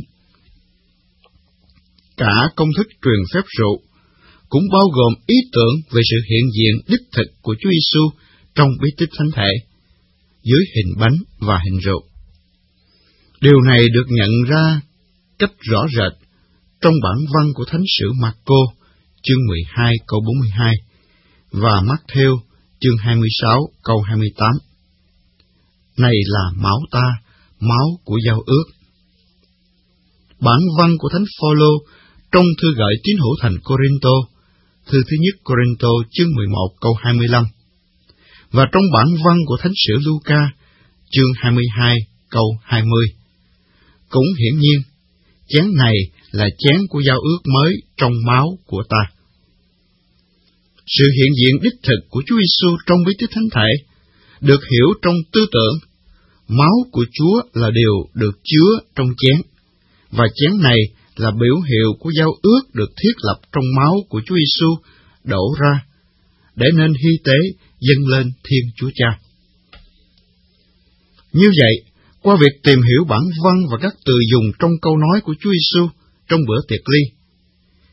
[SPEAKER 2] Cả công thức truyền phép rượu cũng bao gồm ý tưởng về sự hiện diện đích thực của Chúa Giêsu trong bí tích thánh thể dưới hình bánh và hình rượu. Điều này được nhận ra cách rõ rệt trong bản văn của Thánh sử Marco chương 12 câu 42 và Matthew chương 26 câu 28. Này là máu ta, máu của giao ước. Bản văn của Thánh Phaolô trong thư gửi tín hữu thành Corinto, thư thứ nhất Corinto chương 11 câu 25, và trong bản văn của Thánh sử Luca chương 22 câu 20. Cũng hiển nhiên, chén này là chén của giao ước mới trong máu của ta. Sự hiện diện đích thực của Chúa Giêsu trong bí tích thánh thể được hiểu trong tư tưởng, máu của Chúa là điều được chứa trong chén, và chén này là biểu hiệu của giao ước được thiết lập trong máu của Chúa Giêsu đổ ra, để nên hy tế dâng lên Thiên Chúa Cha. Như vậy, qua việc tìm hiểu bản văn và các từ dùng trong câu nói của Chúa Giêsu trong bữa tiệc ly,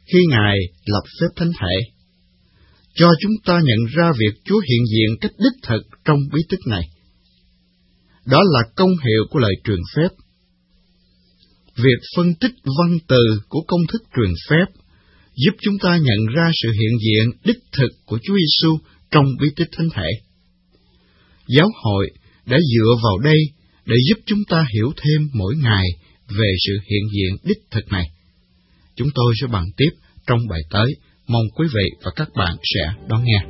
[SPEAKER 2] khi Ngài lập phép thánh thể, cho chúng ta nhận ra việc Chúa hiện diện cách đích thực trong bí tích này. Đó là công hiệu của lời truyền phép. Việc phân tích văn từ của công thức truyền phép giúp chúng ta nhận ra sự hiện diện đích thực của Chúa Giêsu trong bí tích thánh thể. Giáo hội đã dựa vào đây để giúp chúng ta hiểu thêm mỗi ngày về sự hiện diện đích thực này. Chúng tôi sẽ bàn tiếp trong bài tới, mong quý vị và các bạn sẽ đón nghe.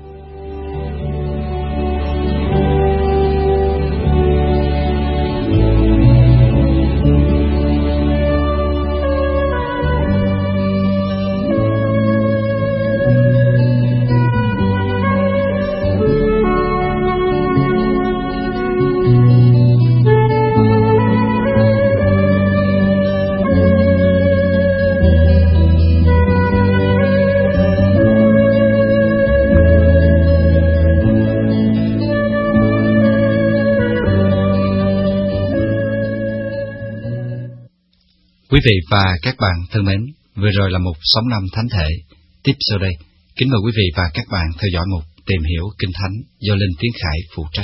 [SPEAKER 1] Quý vị và các bạn thân mến, vừa rồi là một Sống Năm Thánh Thể. Tiếp sau đây, kính mời quý vị và các bạn theo dõi mục Tìm Hiểu Kinh Thánh do Linh Tiến Khải phụ trách.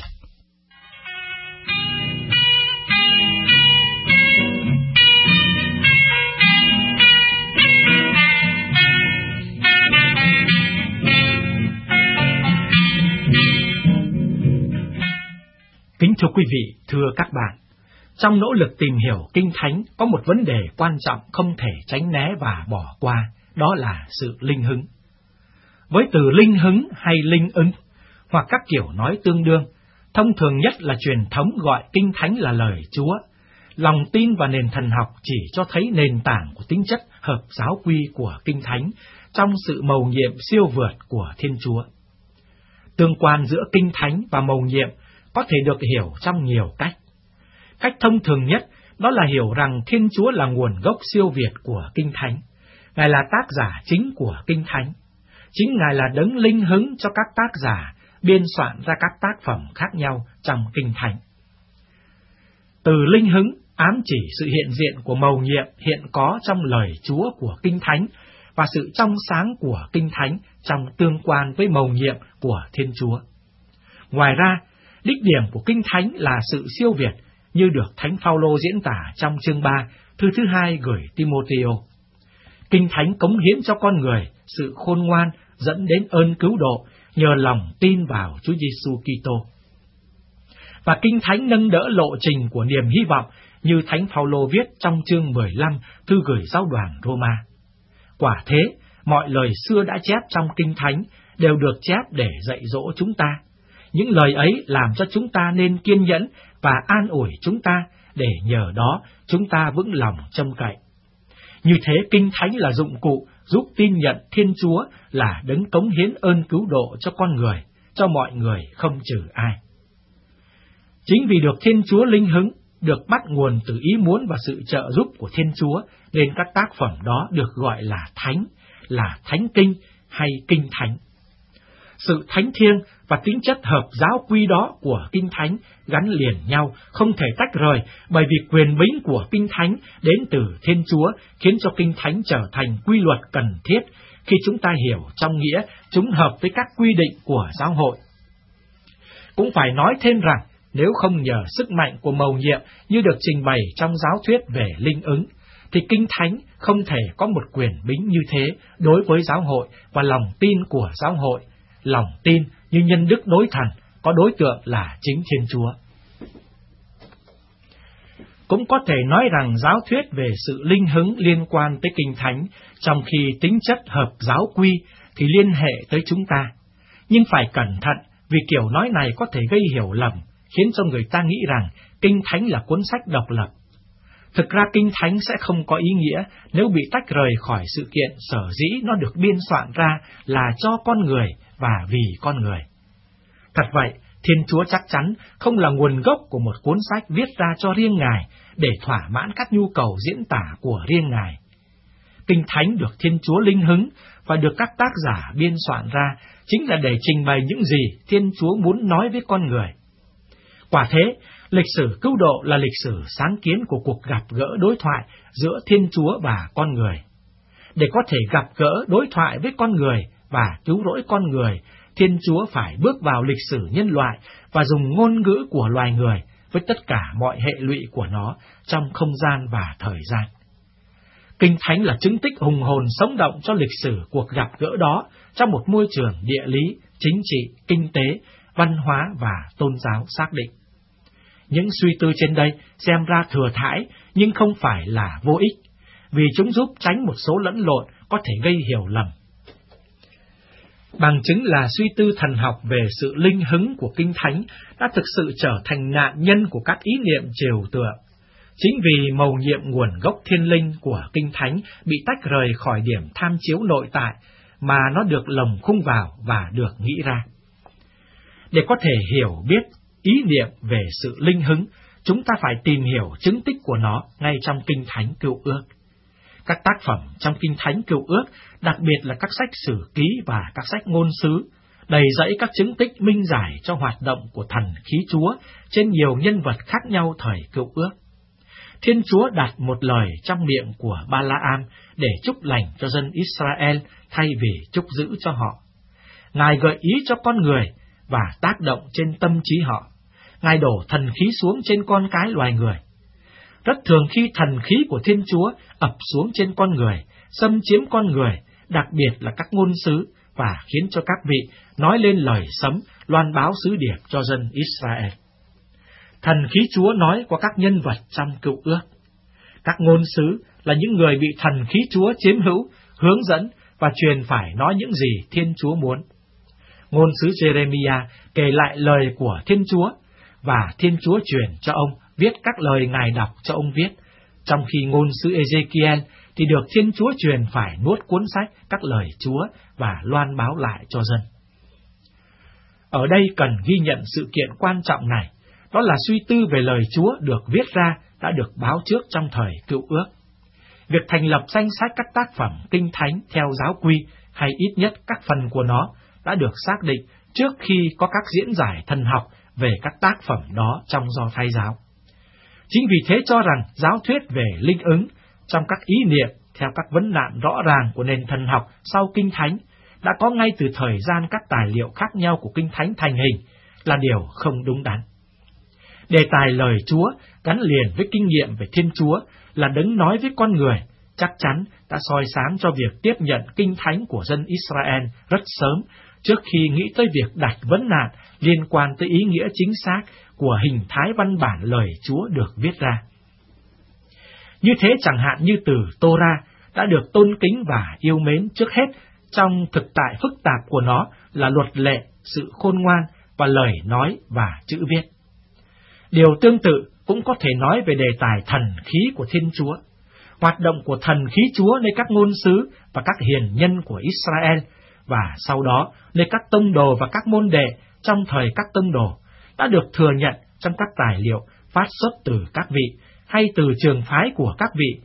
[SPEAKER 4] Kính thưa quý vị, thưa các bạn, trong nỗ lực tìm hiểu Kinh Thánh có một vấn đề quan trọng không thể tránh né và bỏ qua, đó là sự linh hứng. Với từ linh hứng hay linh ứng, hoặc các kiểu nói tương đương, thông thường nhất là truyền thống gọi Kinh Thánh là lời Chúa. Lòng tin và nền thần học chỉ cho thấy nền tảng của tính chất hợp giáo quy của Kinh Thánh trong sự mầu nhiệm siêu vượt của Thiên Chúa. Tương quan giữa Kinh Thánh và mầu nhiệm có thể được hiểu trong nhiều cách. Cách thông thường nhất đó là hiểu rằng Thiên Chúa là nguồn gốc siêu việt của Kinh Thánh. Ngài là tác giả chính của Kinh Thánh. Chính Ngài là đấng linh hứng cho các tác giả biên soạn ra các tác phẩm khác nhau trong Kinh Thánh. Từ linh hứng ám chỉ sự hiện diện của mầu nhiệm hiện có trong lời Chúa của Kinh Thánh và sự trong sáng của Kinh Thánh trong tương quan với mầu nhiệm của Thiên Chúa. Ngoài ra, đích điểm của Kinh Thánh là sự siêu việt, như được Thánh Phaolô diễn tả trong chương 3, thư thứ 2 gửi Timôthêô. Kinh Thánh cống hiến cho con người sự khôn ngoan dẫn đến ơn cứu độ nhờ lòng tin vào Chúa Giêsu Kitô. Và Kinh Thánh nâng đỡ lộ trình của niềm hy vọng như Thánh Phaolô viết trong chương 15 thư gửi giáo đoàn Roma. Quả thế, mọi lời xưa đã chép trong Kinh Thánh đều được chép để dạy dỗ chúng ta. Những lời ấy làm cho chúng ta nên kiên nhẫn và an ủi chúng ta, để nhờ đó chúng ta vững lòng trông cậy. Như thế, Kinh Thánh là dụng cụ giúp tin nhận Thiên Chúa là đấng cống hiến ơn cứu độ cho con người, cho mọi người không trừ ai. Chính vì được Thiên Chúa linh hứng, được bắt nguồn từ ý muốn và sự trợ giúp của Thiên Chúa, nên các tác phẩm đó được gọi là thánh, là thánh kinh hay kinh thánh. Sự thánh thiêng và tính chất hợp giáo quy đó của Kinh Thánh gắn liền nhau, không thể tách rời, bởi vì quyền bính của Kinh Thánh đến từ Thiên Chúa khiến cho Kinh Thánh trở thành quy luật cần thiết khi chúng ta hiểu trong nghĩa chúng hợp với các quy định của giáo hội. Cũng phải nói thêm rằng, nếu không nhờ sức mạnh của mầu nhiệm như được trình bày trong giáo thuyết về linh ứng, thì Kinh Thánh không thể có một quyền bính như thế đối với giáo hội và lòng tin của giáo hội. Lòng tin như nhân đức đối thần, có đối tượng là chính Thiên Chúa. Cũng có thể nói rằng giáo thuyết về sự linh hứng liên quan tới Kinh Thánh, trong khi tính chất hợp giáo quy thì liên hệ tới chúng ta. Nhưng phải cẩn thận, vì kiểu nói này có thể gây hiểu lầm, khiến cho người ta nghĩ rằng Kinh Thánh là cuốn sách độc lập. Thực ra Kinh Thánh sẽ không có ý nghĩa nếu bị tách rời khỏi sự kiện sở dĩ nó được biên soạn ra là cho con người và vì con người. Thật vậy, Thiên Chúa chắc chắn không là nguồn gốc của một cuốn sách viết ra cho riêng Ngài để thỏa mãn các nhu cầu diễn tả của riêng Ngài. Kinh Thánh được Thiên Chúa linh hứng và được các tác giả biên soạn ra chính là để trình bày những gì Thiên Chúa muốn nói với con người. Quả thế, lịch sử cứu độ là lịch sử sáng kiến của cuộc gặp gỡ đối thoại giữa Thiên Chúa và con người. Để có thể gặp gỡ, đối thoại với con người và cứu rỗi con người, Thiên Chúa phải bước vào lịch sử nhân loại và dùng ngôn ngữ của loài người với tất cả mọi hệ lụy của nó trong không gian và thời gian. Kinh Thánh là chứng tích hùng hồn sống động cho lịch sử cuộc gặp gỡ đó trong một môi trường địa lý, chính trị, kinh tế, văn hóa và tôn giáo xác định. Những suy tư trên đây xem ra thừa thãi nhưng không phải là vô ích, vì chúng giúp tránh một số lẫn lộn có thể gây hiểu lầm. Bằng chứng là suy tư thần học về sự linh hứng của Kinh Thánh đã thực sự trở thành nạn nhân của các ý niệm trừu tượng. Chính vì mầu nhiệm nguồn gốc thiên linh của Kinh Thánh bị tách rời khỏi điểm tham chiếu nội tại mà nó được lồng khung vào và được nghĩ ra. Để có thể hiểu biết ý niệm về sự linh hứng, chúng ta phải tìm hiểu chứng tích của nó ngay trong Kinh Thánh Cựu Ước. Các tác phẩm trong Kinh Thánh Cựu Ước, đặc biệt là các sách sử ký và các sách ngôn sứ, đầy dẫy các chứng tích minh giải cho hoạt động của thần khí Chúa trên nhiều nhân vật khác nhau thời Cựu Ước. Thiên Chúa đặt một lời trong miệng của Ba-la-am để chúc lành cho dân Israel thay vì chúc dữ cho họ. Ngài gợi ý cho con người và tác động trên tâm trí họ. Ngài đổ thần khí xuống trên con cái loài người. Rất thường khi thần khí của Thiên Chúa ập xuống trên con người, xâm chiếm con người, đặc biệt là các ngôn sứ, và khiến cho các vị nói lên lời sấm, loan báo sứ điệp cho dân Israel. Thần khí Chúa nói qua các nhân vật trong Cựu Ước. Các ngôn sứ là những người bị thần khí Chúa chiếm hữu, hướng dẫn và truyền phải nói những gì Thiên Chúa muốn. Ngôn sứ Jeremiah kể lại lời của Thiên Chúa, và Thiên Chúa truyền cho ông viết các lời Ngài đọc cho ông viết, trong khi ngôn sứ Ezekiel thì được Thiên Chúa truyền phải nuốt cuốn sách các lời Chúa và loan báo lại cho dân. Ở đây cần ghi nhận sự kiện quan trọng này, đó là suy tư về lời Chúa được viết ra đã được báo trước trong thời Cựu Ước. Việc thành lập danh sách các tác phẩm Kinh Thánh theo giáo quy, hay ít nhất các phần của nó, đã được xác định trước khi có các diễn giải thần học về các tác phẩm đó trong Do Thái giáo. Chính vì thế cho rằng giáo thuyết về linh ứng trong các ý niệm theo các vấn nạn rõ ràng của nền thần học sau Kinh Thánh đã có ngay từ thời gian các tài liệu khác nhau của Kinh Thánh thành hình là điều không đúng đắn. Đề tài lời Chúa gắn liền với kinh nghiệm về Thiên Chúa là đấng nói với con người, chắc chắn đã soi sáng cho việc tiếp nhận Kinh Thánh của dân Israel rất sớm, trước khi nghĩ tới việc đặt vấn nạn liên quan tới ý nghĩa chính xác của hình thái văn bản lời Chúa được viết ra. Như thế chẳng hạn như từ Tô-ra đã được tôn kính và yêu mến trước hết trong thực tại phức tạp của nó là luật lệ, sự khôn ngoan và lời nói và chữ viết. Điều tương tự cũng có thể nói về đề tài thần khí của Thiên Chúa. Hoạt động của thần khí Chúa nơi các ngôn sứ và các hiền nhân của Israel, và sau đó nơi các tông đồ và các môn đệ trong thời các tông đồ, đã được thừa nhận trong các tài liệu phát xuất từ các vị hay từ trường phái của các vị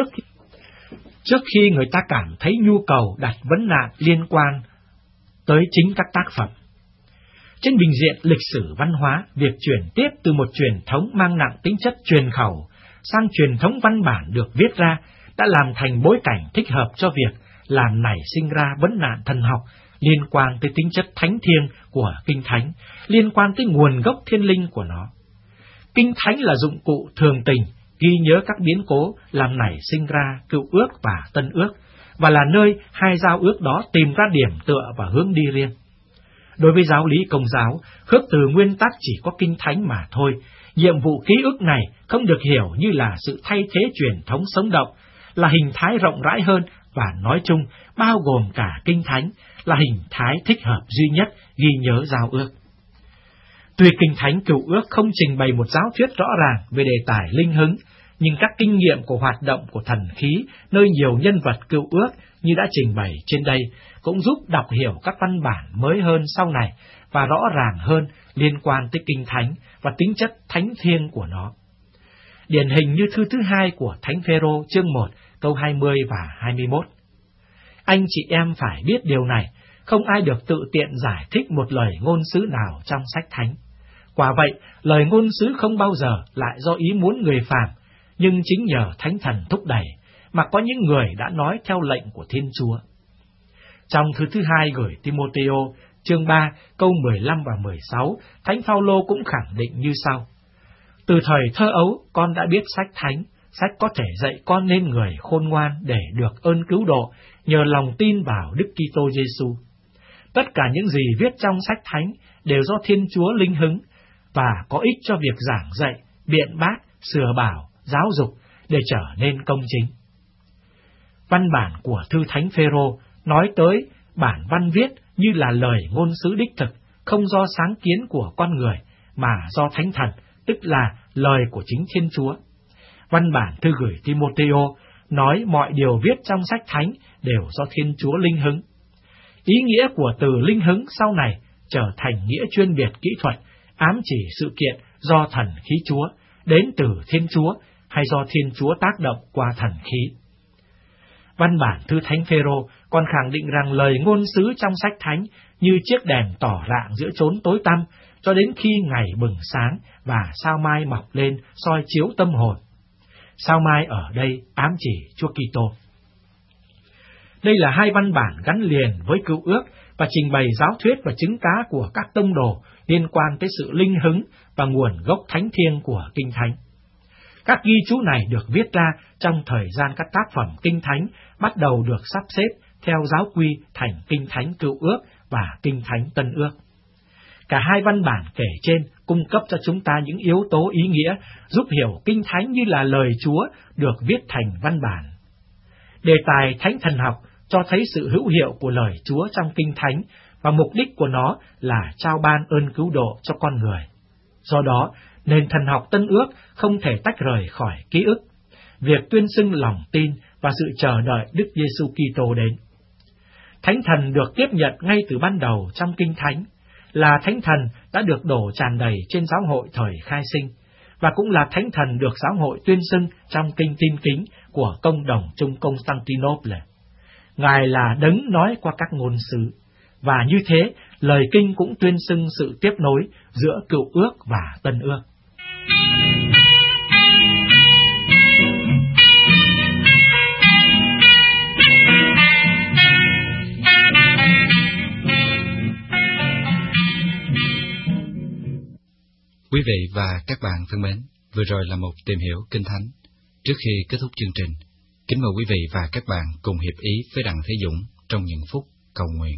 [SPEAKER 4] trước khi người ta cảm thấy nhu cầu đặt vấn nạn liên quan tới chính các tác phẩm. Trên bình diện lịch sử văn hóa, việc chuyển tiếp từ một truyền thống mang nặng tính chất truyền khẩu sang truyền thống văn bản được viết ra đã làm thành bối cảnh thích hợp cho việc làm nảy sinh ra vấn nạn thần học liên quan tới tính chất thánh thiêng của Kinh Thánh, liên quan tới nguồn gốc thiên linh của nó. Kinh Thánh là dụng cụ thường tình ghi nhớ các biến cố làm nảy sinh ra Cựu Ước và Tân Ước, và là nơi hai giao ước đó tìm ra điểm tựa và hướng đi riêng. Đối với giáo lý Công giáo, khước từ nguyên tắc chỉ có Kinh Thánh mà thôi, nhiệm vụ ký ức này không được hiểu như là sự thay thế truyền thống sống động, là hình thái rộng rãi hơn và nói chung bao gồm cả Kinh Thánh, là hình thái thích hợp duy nhất ghi nhớ giao ước. Tuy Kinh Thánh Cựu Ước không trình bày một giáo thuyết rõ ràng về đề tài linh hứng, nhưng các kinh nghiệm của hoạt động của thần khí nơi nhiều nhân vật Cựu Ước như đã trình bày trên đây cũng giúp đọc hiểu các văn bản mới hơn sau này và rõ ràng hơn liên quan tới Kinh Thánh và tính chất thánh thiêng của nó. Điển hình như thư thứ 2 của Thánh Phêrô chương 1 câu 20 và 21. Anh chị em phải biết điều này, không ai được tự tiện giải thích một lời ngôn sứ nào trong sách thánh. Quả vậy, lời ngôn sứ không bao giờ lại do ý muốn người phàm, nhưng chính nhờ Thánh Thần thúc đẩy, mà có những người đã nói theo lệnh của Thiên Chúa. Trong thư thứ 2 gửi Timôthêô, chương 3, câu 15 và 16, Thánh Phaolô cũng khẳng định như sau: Từ thời thơ ấu, con đã biết sách thánh, sách có thể dạy con nên người khôn ngoan để được ơn cứu độ nhờ lòng tin vào Đức Kitô Giêsu. Tất cả những gì viết trong sách thánh đều do Thiên Chúa linh hứng và có ích cho việc giảng dạy, biện bác, sửa bảo, giáo dục để trở nên công chính. Văn bản của thư Thánh Phêrô nói tới bản văn viết như là lời ngôn sứ đích thực, không do sáng kiến của con người mà do Thánh Thần, tức là lời của chính Thiên Chúa. Văn bản thư gửi Timôthêô nói mọi điều viết trong sách thánh đều do Thiên Chúa linh hứng. Ý nghĩa của từ linh hứng sau này trở thành nghĩa chuyên biệt kỹ thuật, ám chỉ sự kiện do thần khí Chúa, đến từ Thiên Chúa hay do Thiên Chúa tác động qua thần khí. Văn bản thư Thánh Phêrô còn khẳng định rằng lời ngôn sứ trong sách thánh như chiếc đèn tỏ rạng giữa chốn tối tăm cho đến khi ngày bừng sáng và sao mai mọc lên soi chiếu tâm hồn. Sao mai ở đây ám chỉ Chúa Kitô. Đây là hai văn bản gắn liền với Cựu Ước và trình bày giáo thuyết và chứng tá của các tông đồ liên quan tới sự linh hứng và nguồn gốc thánh thiêng của Kinh Thánh. Các ghi chú này được viết ra trong thời gian các tác phẩm Kinh Thánh bắt đầu được sắp xếp theo giáo quy thành Kinh Thánh Cựu Ước và Kinh Thánh Tân Ước. Cả hai văn bản kể trên cung cấp cho chúng ta những yếu tố ý nghĩa giúp hiểu Kinh Thánh như là lời Chúa được viết thành văn bản. Đề tài Thánh Thần học cho thấy sự hữu hiệu của lời Chúa trong Kinh Thánh và mục đích của nó là trao ban ơn cứu độ cho con người. Do đó, nền thần học Tân Ước không thể tách rời khỏi ký ức, việc tuyên xưng lòng tin và sự chờ đợi Đức Giêsu Kitô đến. Thánh Thần được tiếp nhận ngay từ ban đầu trong Kinh Thánh, là Thánh Thần đã được đổ tràn đầy trên giáo hội thời khai sinh, và cũng là Thánh Thần được giáo hội tuyên xưng trong Kinh Tin Kính của Công đồng Trung Constantinople. Ngài là đấng nói qua các ngôn sứ, và như thế, lời Kinh cũng tuyên xưng sự tiếp nối giữa Cựu Ước và Tân Ước.
[SPEAKER 1] Quý vị và các bạn thân mến, vừa rồi là một tìm hiểu Kinh Thánh. Trước khi kết thúc chương trình, kính mời quý vị và các bạn cùng hiệp ý với Đặng Thế Dũng trong những phút cầu nguyện.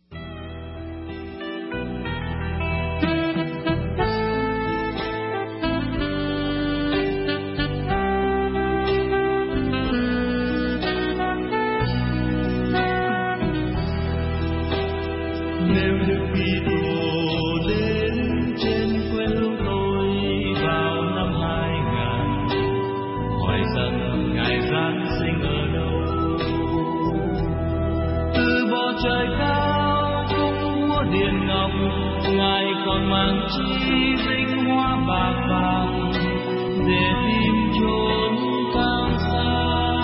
[SPEAKER 5] Trời cao cũng múa điền ngọc, Ngài còn mang chi vinh hoa bạc vàng để tìm chốn cao xa.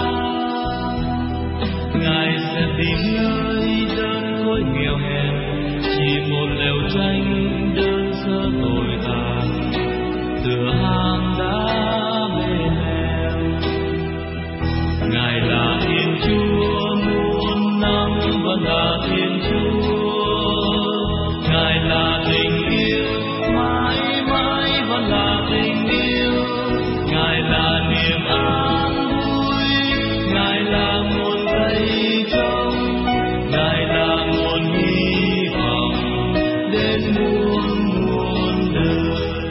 [SPEAKER 5] Ngài sẽ tìm nơi đơn côi nghèo hèn, chỉ một lều tranh đơn sơ tồi tàn, tựa hang đá bề hèo. Ngài là Thiên Chúa muôn năm, vẫn là Thiên Chúa. Ngài là tình yêu, mãi mãi vẫn là tình yêu. Ngài là niềm an vui, Ngài là nguồn cây trông, Ngài là nguồn hy vọng đến muôn đời.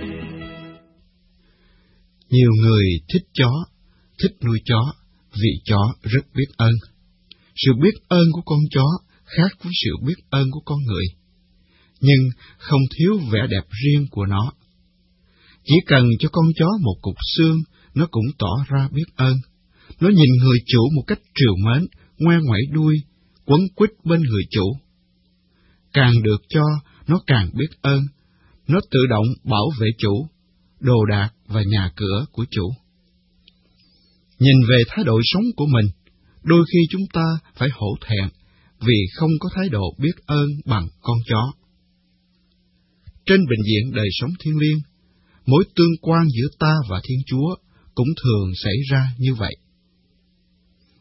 [SPEAKER 6] Nhiều người thích chó, thích nuôi chó, vì chó rất biết ơn. Sự biết ơn của con chó khác với sự biết ơn của con người, nhưng không thiếu vẻ đẹp riêng của nó. Chỉ cần cho con chó một cục xương, nó cũng tỏ ra biết ơn. Nó nhìn người chủ một cách trìu mến, ngoe ngoẩy đuôi, quấn quýt bên người chủ. Càng được cho, nó càng biết ơn. Nó tự động bảo vệ chủ, đồ đạc và nhà cửa của chủ. Nhìn về thái độ sống của mình, đôi khi chúng ta phải hổ thẹn vì không có thái độ biết ơn bằng con chó. Trên bệnh viện đời sống thiêng liêng, mối tương quan giữa ta và Thiên Chúa cũng thường xảy ra như vậy.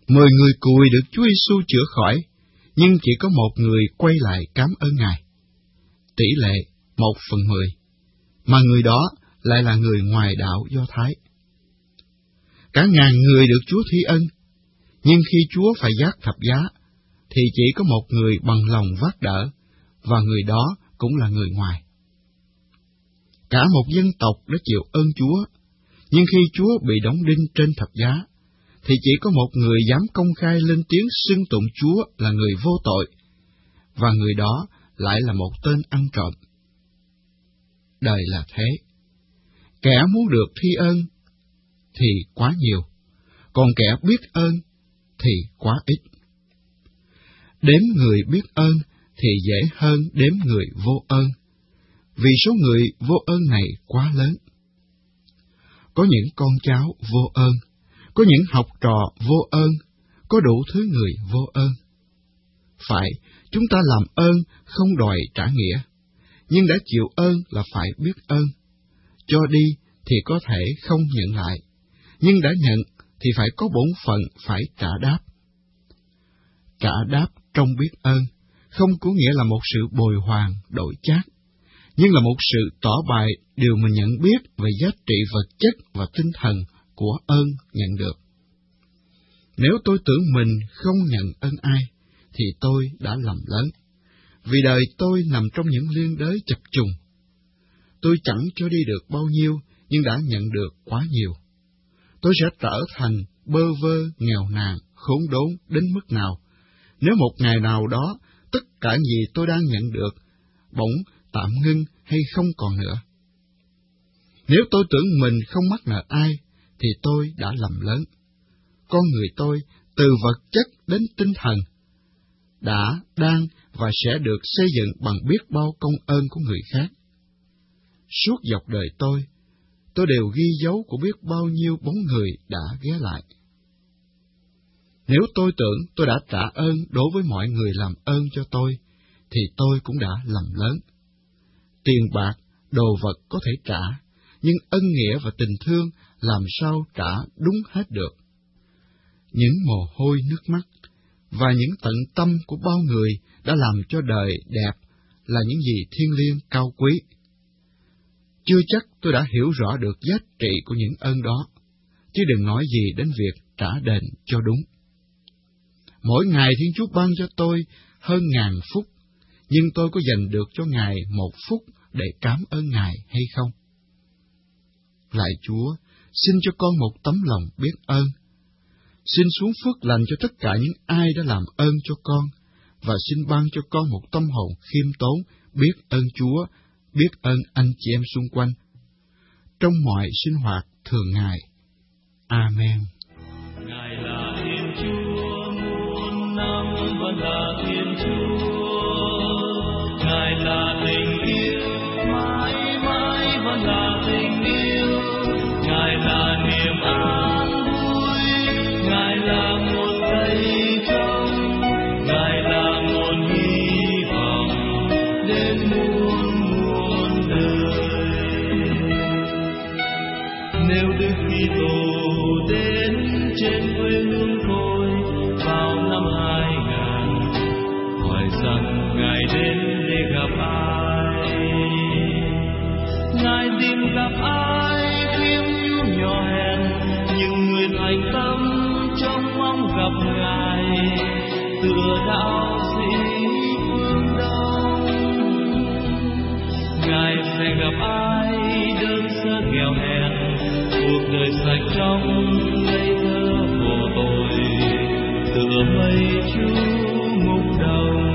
[SPEAKER 6] 10 người cùi được Chúa Giêsu chữa khỏi, nhưng chỉ có một người quay lại cảm ơn Ngài. Tỷ lệ 1/10, mà người đó lại là người ngoài đạo Do Thái. Cả ngàn người được Chúa thi ân, nhưng khi Chúa phải vác thập giá, thì chỉ có một người bằng lòng vác đỡ, và người đó cũng là người ngoài. Cả một dân tộc đã chịu ơn Chúa, nhưng khi Chúa bị đóng đinh trên thập giá, thì chỉ có một người dám công khai lên tiếng xưng tụng Chúa là người vô tội, và người đó lại là một tên ăn trộm. Đời là thế. Kẻ muốn được thi ơn thì quá nhiều, còn kẻ biết ơn thì quá ít. Đếm người biết ơn thì dễ hơn đếm người vô ơn, vì số người vô ơn này quá lớn. Có những con cháu vô ơn, có những học trò vô ơn, có đủ thứ người vô ơn. Phải, chúng ta làm ơn không đòi trả nghĩa, nhưng đã chịu ơn là phải biết ơn. Cho đi thì có thể không nhận lại, nhưng đã nhận thì phải có bổn phận phải trả đáp. Trả đáp trong biết ơn không có nghĩa là một sự bồi hoàn đổi chác, nhưng là một sự tỏ bày điều mình nhận biết về giá trị vật chất và tinh thần của ơn nhận được. Nếu tôi tưởng mình không nhận ơn ai, thì tôi đã lầm lớn, vì đời tôi nằm trong những liên đới chập trùng. Tôi chẳng cho đi được bao nhiêu, nhưng đã nhận được quá nhiều. Tôi sẽ trở thành bơ vơ, nghèo nàn, khốn đốn đến mức nào, nếu một ngày nào đó tất cả gì tôi đang nhận được bỗng tạm ngưng hay không còn nữa. Nếu tôi tưởng mình không mắc nợ ai, thì tôi đã lầm lớn. Con người tôi, từ vật chất đến tinh thần, đã, đang và sẽ được xây dựng bằng biết bao công ơn của người khác. Suốt dọc đời tôi đều ghi dấu của biết bao nhiêu bóng người đã ghé lại. Nếu tôi tưởng tôi đã trả ơn đối với mọi người làm ơn cho tôi, thì tôi cũng đã lầm lớn. Tiền bạc, đồ vật có thể trả, nhưng ân nghĩa và tình thương làm sao trả đúng hết được. Những mồ hôi nước mắt và những tận tâm của bao người đã làm cho đời đẹp là những gì thiêng liêng cao quý. Chưa chắc tôi đã hiểu rõ được giá trị của những ơn đó, chứ đừng nói gì đến việc trả đền cho đúng. Mỗi ngày Thiên Chúa ban cho tôi hơn 1000 phút, nhưng tôi có dành được cho Ngài 1 phút để cảm ơn Ngài hay không? Lạy Chúa, xin cho con một tấm lòng biết ơn. Xin xuống phước lành cho tất cả những ai đã làm ơn cho con, và xin ban cho con một tâm hồn khiêm tốn, biết ơn Chúa, biết ơn anh chị em xung quanh, trong mọi sinh hoạt thường ngày. Amen.
[SPEAKER 5] Ngài là Thiên Chúa muôn năm, vẫn là Thiên Chúa. Ngài là tình yêu, mãi mãi vẫn là tình yêu. Ngài là niềm an vui, Ngài là nguồn cây trong, Ngài là nguồn hy vọng đến muôn đời. Nếu Đức Kitô đến trên quê hương tôi vào năm 2000, hỏi rằng Ngài đến để gặp ai, Ngài tìm gặp ai khiêm nhu nhỏ hèn, nhưng nguyện thành tâm trong mong gặp Ngài, tựa đạo sĩ phương Đông. Ngài sẽ gặp ai đơn sơ nghèo hèn, cuộc đời sạch trong ngây thơ vô tội, tựa mây chú mục đồng.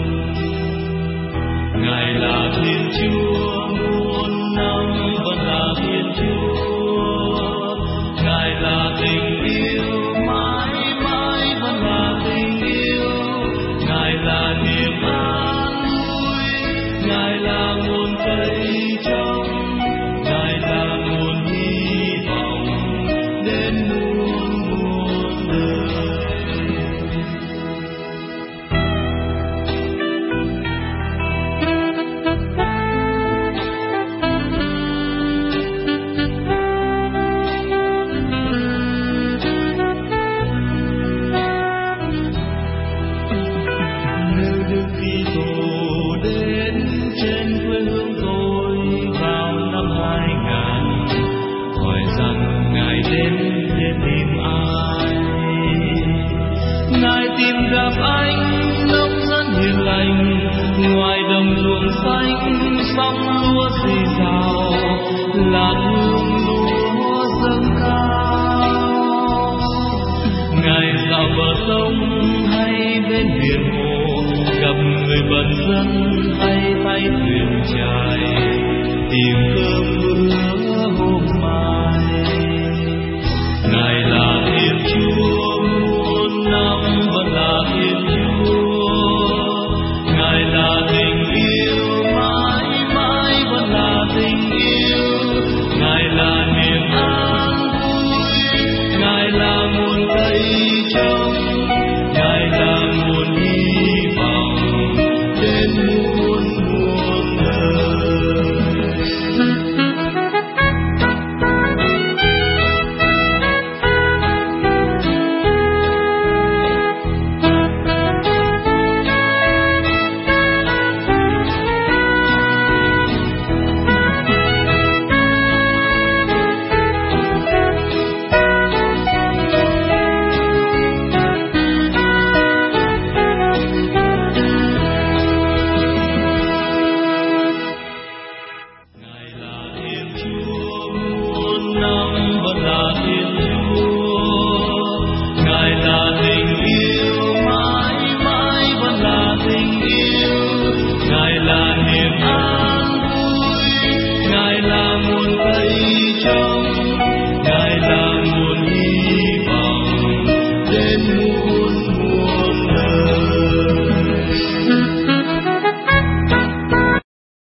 [SPEAKER 5] Ngài là Thiên Chúa muôn năm, vẫn là Thiên Chúa. Ngài là tình yêu, mãi mãi vẫn là tình yêu. Ngài là niềm an vui, Ngài là nguồn cây trong, Ngài là nguồn hy vọng đến muôn đời. đồng ruộng xanh sóng lúa rì rào, làn hương lúa dâng cao. Ngài dạo bờ sông hay bên biển hồ, gặp người bần dân hay tay thuyền chài, tìm cơm bữa hôm mai. Ngài là Thiên Chúa muôn năm vẫn là Thiên Chúa, Ngài là tình yêu mãi mãi vẫn là tình yêu, Ngài là niềm an vui, Ngài là nguồn cây trồng, Ngài là nguồn hy vọng đến muôn muôn đời. Ngài là niềm an vui, Ngài là nguồn cây trồng,